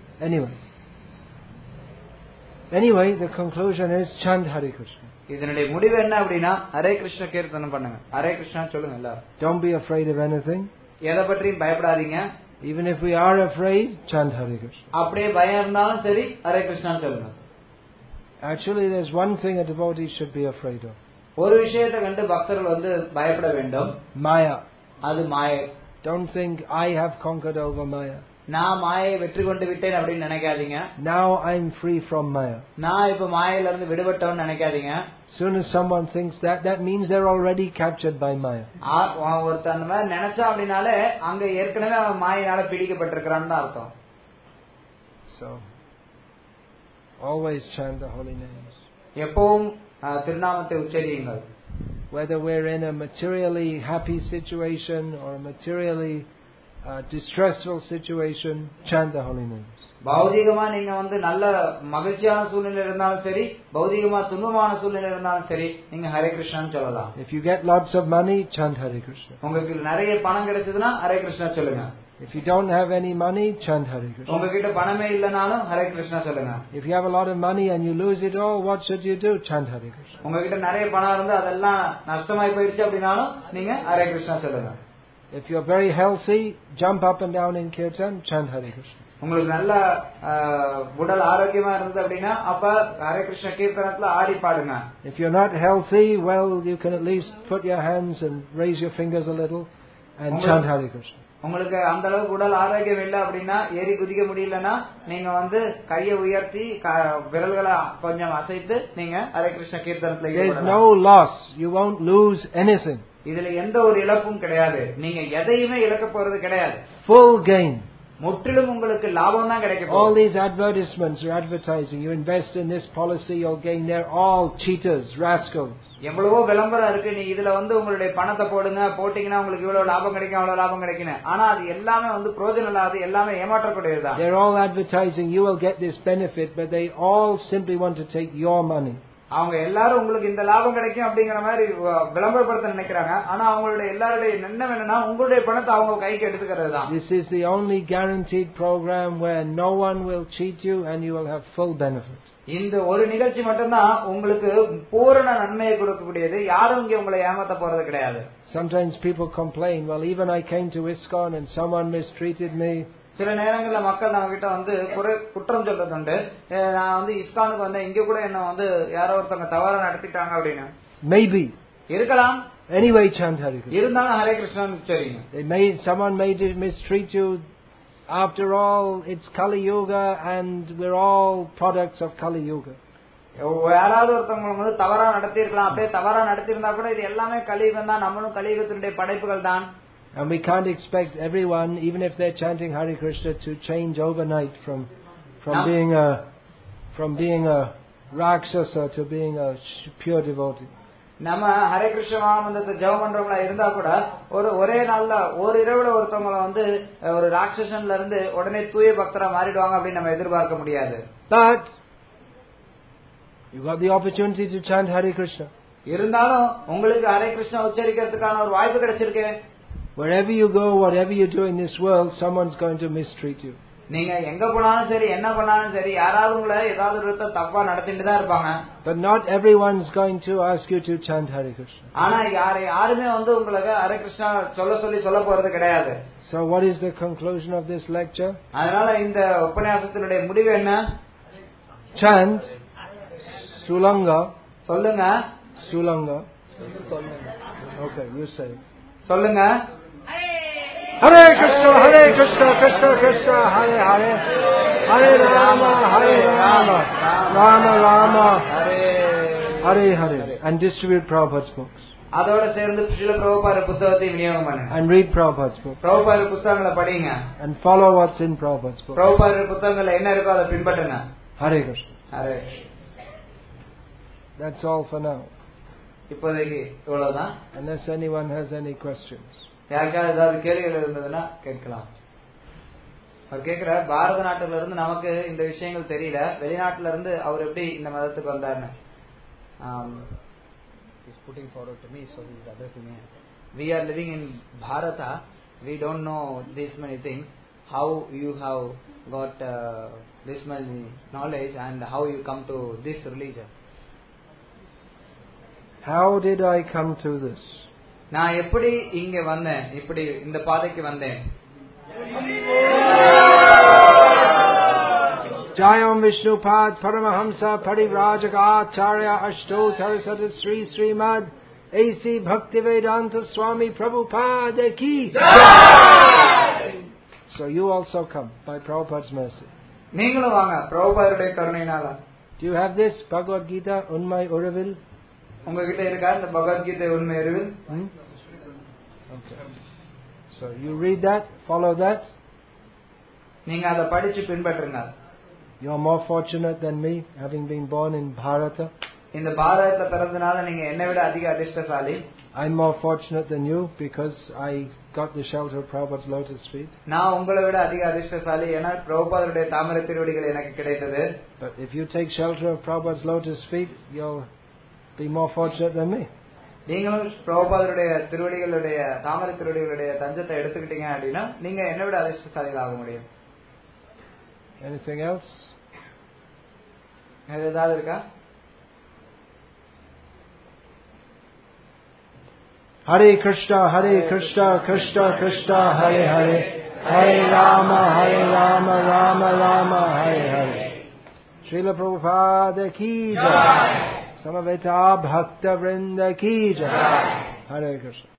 Anyway, the conclusion is chant Hare Krishna. இதனுடைய முடிவு என்ன அப்படின்னா ஹரே கிருஷ்ண கீர்த்தனம் பண்ணுங்க. ஹரே கிருஷ்ணா சொல்லுங்க எல்லாரும். Don't be afraid of anything. எதை பற்றியும் பயப்படாதீங்க. Even if we are afraid, chant Hare Krishna. அப்படியே பயம் இருந்தாலும் சரி ஹரே கிருஷ்ணா சொல்லுங்க. Actually, there's one thing a devotee should be afraid of. ஒரு விஷயத்தை கண்டு பக்தர்கள் வந்து பயப்பட வேண்டும். Maya. அது மாயை. Don't think I have conquered over Maya. நான் மாயை வெற்றி கொண்டு விட்டேன் அப்படின்னு நினைக்காதீங்க. Now I'm free from Maya. நான் இப்ப மாயையில இருந்து விடுபட்டவன்னு நினைக்காதீங்க. Soon as someone thinks that means they're already captured by Maya. ஒருத்தர் அந்த மாதிரி நினைச்சா அப்படின்னாலே அங்க ஏற்கனவே அவன் மாயினால பிடிக்கப்பட்டிருக்கிறான்னு அர்த்தம். So always chant the holy names. எப்பவும் திருநாமத்தை உச்சரியுங்கள். Whether we're in a materially happy situation or a materially distressful situation, chant the holy names. பௌதிகமா நீங்க வந்து நல்ல மகிழ்ச்சியான சூழ்நிலை இருந்தாலும் சரி, பௌதிகமா துன்பமான சூழ்நிலை இருந்தாலும் சரி, நீங்க ஹரே கிருஷ்ணான்னு சொல்லலாம். If you get lots of money, chant Hare Krishna. உங்களுக்கு நிறைய பணம் கிடைச்சதுன்னா ஹரே கிருஷ்ணா சொல்லுங்க. If you don't have any money, chant Hare Krishna. உங்ககிட்ட பணமே இல்லனாலும் ஹரே கிருஷ்ணா சொல்லுங்க. If you have a lot of money and you lose it all, what should you do? Chant Hare Krishna. உங்ககிட்ட நிறைய பணம் இருந்து அதெல்லாம் நஷ்டமாயி போயிடுச்சு அப்படினாலும் நீங்க ஹரே கிருஷ்ணா சொல்லுங்க. If you're very healthy, jump up and down in kirtan, chant Hare Krishna. உங்களுக்கு நல்ல உடல் ஆரோக்கியமா இருந்தது அப்படின்னா அப்ப ஹரே கிருஷ்ண கீர்த்தனத்துல ஆடி பாடுங்க. If you're not healthy, well, you can at least put your hands and raise your fingers a little and chant Hare Krishna. உங்களுக்கு அந்த அளவுக்கு உடல் ஆரோக்கியம் இல்லை அப்படின்னா ஏறி குதிக்க முடியலன்னா நீங்க கையை உயர்த்தி விரல்களை கொஞ்சம் அசைத்து நீங்க Hare Krishna கீர்த்தனத்துல There is no loss. You won't lose anything. இதுல எந்த ஒரு இழப்பும் கிடையாது. நீங்க எதையுமே இழக்க போறது கிடையாது. Full gain. முற்றிலும் உங்களுக்கு லாபம் தான் கிடைக்கும். All these advertisements are advertising. You invest in this policy, you'll gain. They're all cheaters, rascals. எவ்வளவோ விளம்பரம் இருக்கு. நீ இதுல உங்களுடைய பணத்தை போட்டீங்கன்னா உங்களுக்கு இவ்வளவு லாபம் கிடைக்கும் அவ்வளவு லாபம் கிடைக்கும். ஆனா அது எல்லாமே பிரயோஜனம் இல்லாது, எல்லாமே ஏமாற்றக்கூடியதுதான். They're all advertising you will get this benefit, but they all simply want to take your money. அவங்க எல்லாரும் உங்களுக்கு இந்த லாபம் கிடைக்கும் அப்படிங்கிற மாதிரி விளம்பரப்படுத்த நினைக்கிறாங்க. ஆனா அவங்களுடைய எல்லாருடைய எண்ணம் என்னன்னா உங்களுடைய பணத்தை அவங்க கைக்கு எடுத்துக்கிறது தான். This is the only guaranteed program where no one will cheat you and you will have full benefit. இந்த ஒரு நிகழ்ச்சி மட்டும்தான் உங்களுக்கு பூரண நன்மையை கொடுக்கக்கூடியது. யாரும் இங்கே உங்களை ஏமாத்த போறது கிடையாது. Sometimes people complain, well, even I came to ISKCON and someone mistreated me. சில நேரங்கள்ல மக்கள் நம்ம கிட்ட குற்றம் சொல்றது உண்டு. நான் இஸ்கானுக்கு வந்தேன், இங்க கூட என்ன யாரோ ஒருத்தவங்க தவறா நடத்திட்டாங்க அப்படின்னு. Maybe இருக்கலாம். Anyway, chant Hare Krishna. இருந்தாலும் ஹரே கிருஷ்ணன் சரிங்க. Someone may mistreat you. After all, it's Kali Yuga and we're all products of Kali Yuga. யாராவது ஒருத்தவங்க தவறா நடத்தி இருக்கலாம். அப்படியே தவறா நடத்தி இருந்தா கூட இது எல்லாமே கலியுகம் தான், நம்மளும் கலியுகத்தினுடைய படைப்புகள் தான். And we can't expect everyone, even if they're chanting Hare Krishna, to change overnight from being a rakshasa to being a pure devotee. நம்ம ஹரே கிருஷ்ண மகாமந்திரத்தை ஜெபம் பண்றவங்களா இருந்தா கூட ஒரே நாள்ல ஒரு இரவுல ஒருத்தவங்க ஒரு ராட்சசன்ல இருந்து உடனே தூய பக்தரா மாறிடுவாங்க அப்படின்னு நம்ம எதிர்பார்க்க முடியாது. But you got the opportunity to chant Hare Krishna. இருந்தாலும் உங்களுக்கு ஹரே கிருஷ்ணா உச்சரிக்கிறதுக்கான ஒரு வாய்ப்பு கிடைச்சிருக்கு. Wherever you go, whatever you do in this world, someone's going to mistreat you. நீங்க எங்க போனாலும் சரி, என்ன பண்ணாலும் சரி, யாராவது உங்களை ஏதாவது ஒரு தப்பா நடத்திட்டு தான் இருப்பாங்க. But not everyone's going to ask you to chant Hare Krishna. ஆனா யாருமே உங்களுக்கு ஹரே கிருஷ்ணா சொல்ல போறது கிடையாது. So what is the conclusion of this lecture? அதனால இந்த உபன்யாசத்தினுடைய முடிவு என்ன? Chant Sulanga. சொல்லுங்க. Sulanga. Okay, you say it. சொல்லுங்க. Hare Krishna, Hare Krishna, Krishna Krishna, Hare Hare, Hare Rama, Rama Rama, Hare Hare, and distribute Prabhupada's books. அதோட சேர்ந்து ஸ்ரீல பிரபுபாத புத்தகத்தை விநியோகம் பண்ணுங்க. And read Prabhupada's books. Prabhupada புத்தகங்களை படிங்க. And follow what's in Prabhupada's books. Prabhupada புத்தகங்கள்ல என்ன இருக்கோ அதை பின்பற்றுங்க. Hare Krishna. Hare. That's all for now. இப்போதைக்கு இவ்வளவுதான். Unless anyone has any questions. யாருக்காவது ஏதாவது கேள்விகள் இருந்ததுன்னா கேட்கலாம். அவர் கேட்கிற பாரத நாட்டுல இருந்து நமக்கு இந்த விஷயங்கள் தெரியல, வெளிநாட்டுல இருந்து அவர் எப்படி இந்த மதத்துக்கு வந்தாருன்னு. He's putting forward to me, so he's addressing me. We are living in Bharata. We don't know this many things. How you have got this many knowledge and how you come to this religion? How did I come to this? நான் எப்படி இங்க வந்தேன், இப்படி இந்த பாதைக்கு வந்தேன். Jayam Vishnupad Paramahamsa Parivrajaka Acharya Ashtottara Sata Sri Srimad A.C. Bhaktivedanta Swami Prabhupada Ki Jai. So you also come by Prabhupada's mercy. நீங்களும் வாங்க பிரபுபாதருடைய கருணையினால. Do you have this Bhagavad Gita Unmai Uravil? உங்ககிட்ட இருக்கா இந்த பகவத்கீதை உண்மை அறிவில்? Okay. So you read that, follow that. நீங்க அதை படிச்சு பின்பற்றுங்க. You are more fortunate than me, having been born in Bharata. இந்த பாரதத்துல பிறந்தனால நீங்க என்னை விட அதிக அதிர்ஷ்டசாலி. I'm more fortunate than you because I got the shelter of Prabhupada's lotus feet. நான் உங்களை விட அதிக அதிர்ஷ்டசாலி ஏன்னா பிரபுபாதருடைய தாமரை திருவடிகள் எனக்கு கிடைத்தது. But if you take shelter of Prabhupada's lotus feet, you'll be more fortunate than me. நீங்களும் பிரபுபாதருடைய திருவடிகளுடைய தாமரை திருவடிகளுடைய தஞ்சத்தை எடுத்துக்கிட்டீங்க அப்படின்னா நீங்க என்னை விட அதிர்ஷ்டசாலிகள் ஆக முடியும். Anything else? ஏதாவது இருக்கா? Hare Krishna, Krishna Krishna, Hare Hare, Hare Rama, Rama Rama, Hare Hare. Srila Prabhupada ki jai. Samaveta Bhakta Vrinda ki jai. Hare Krishna.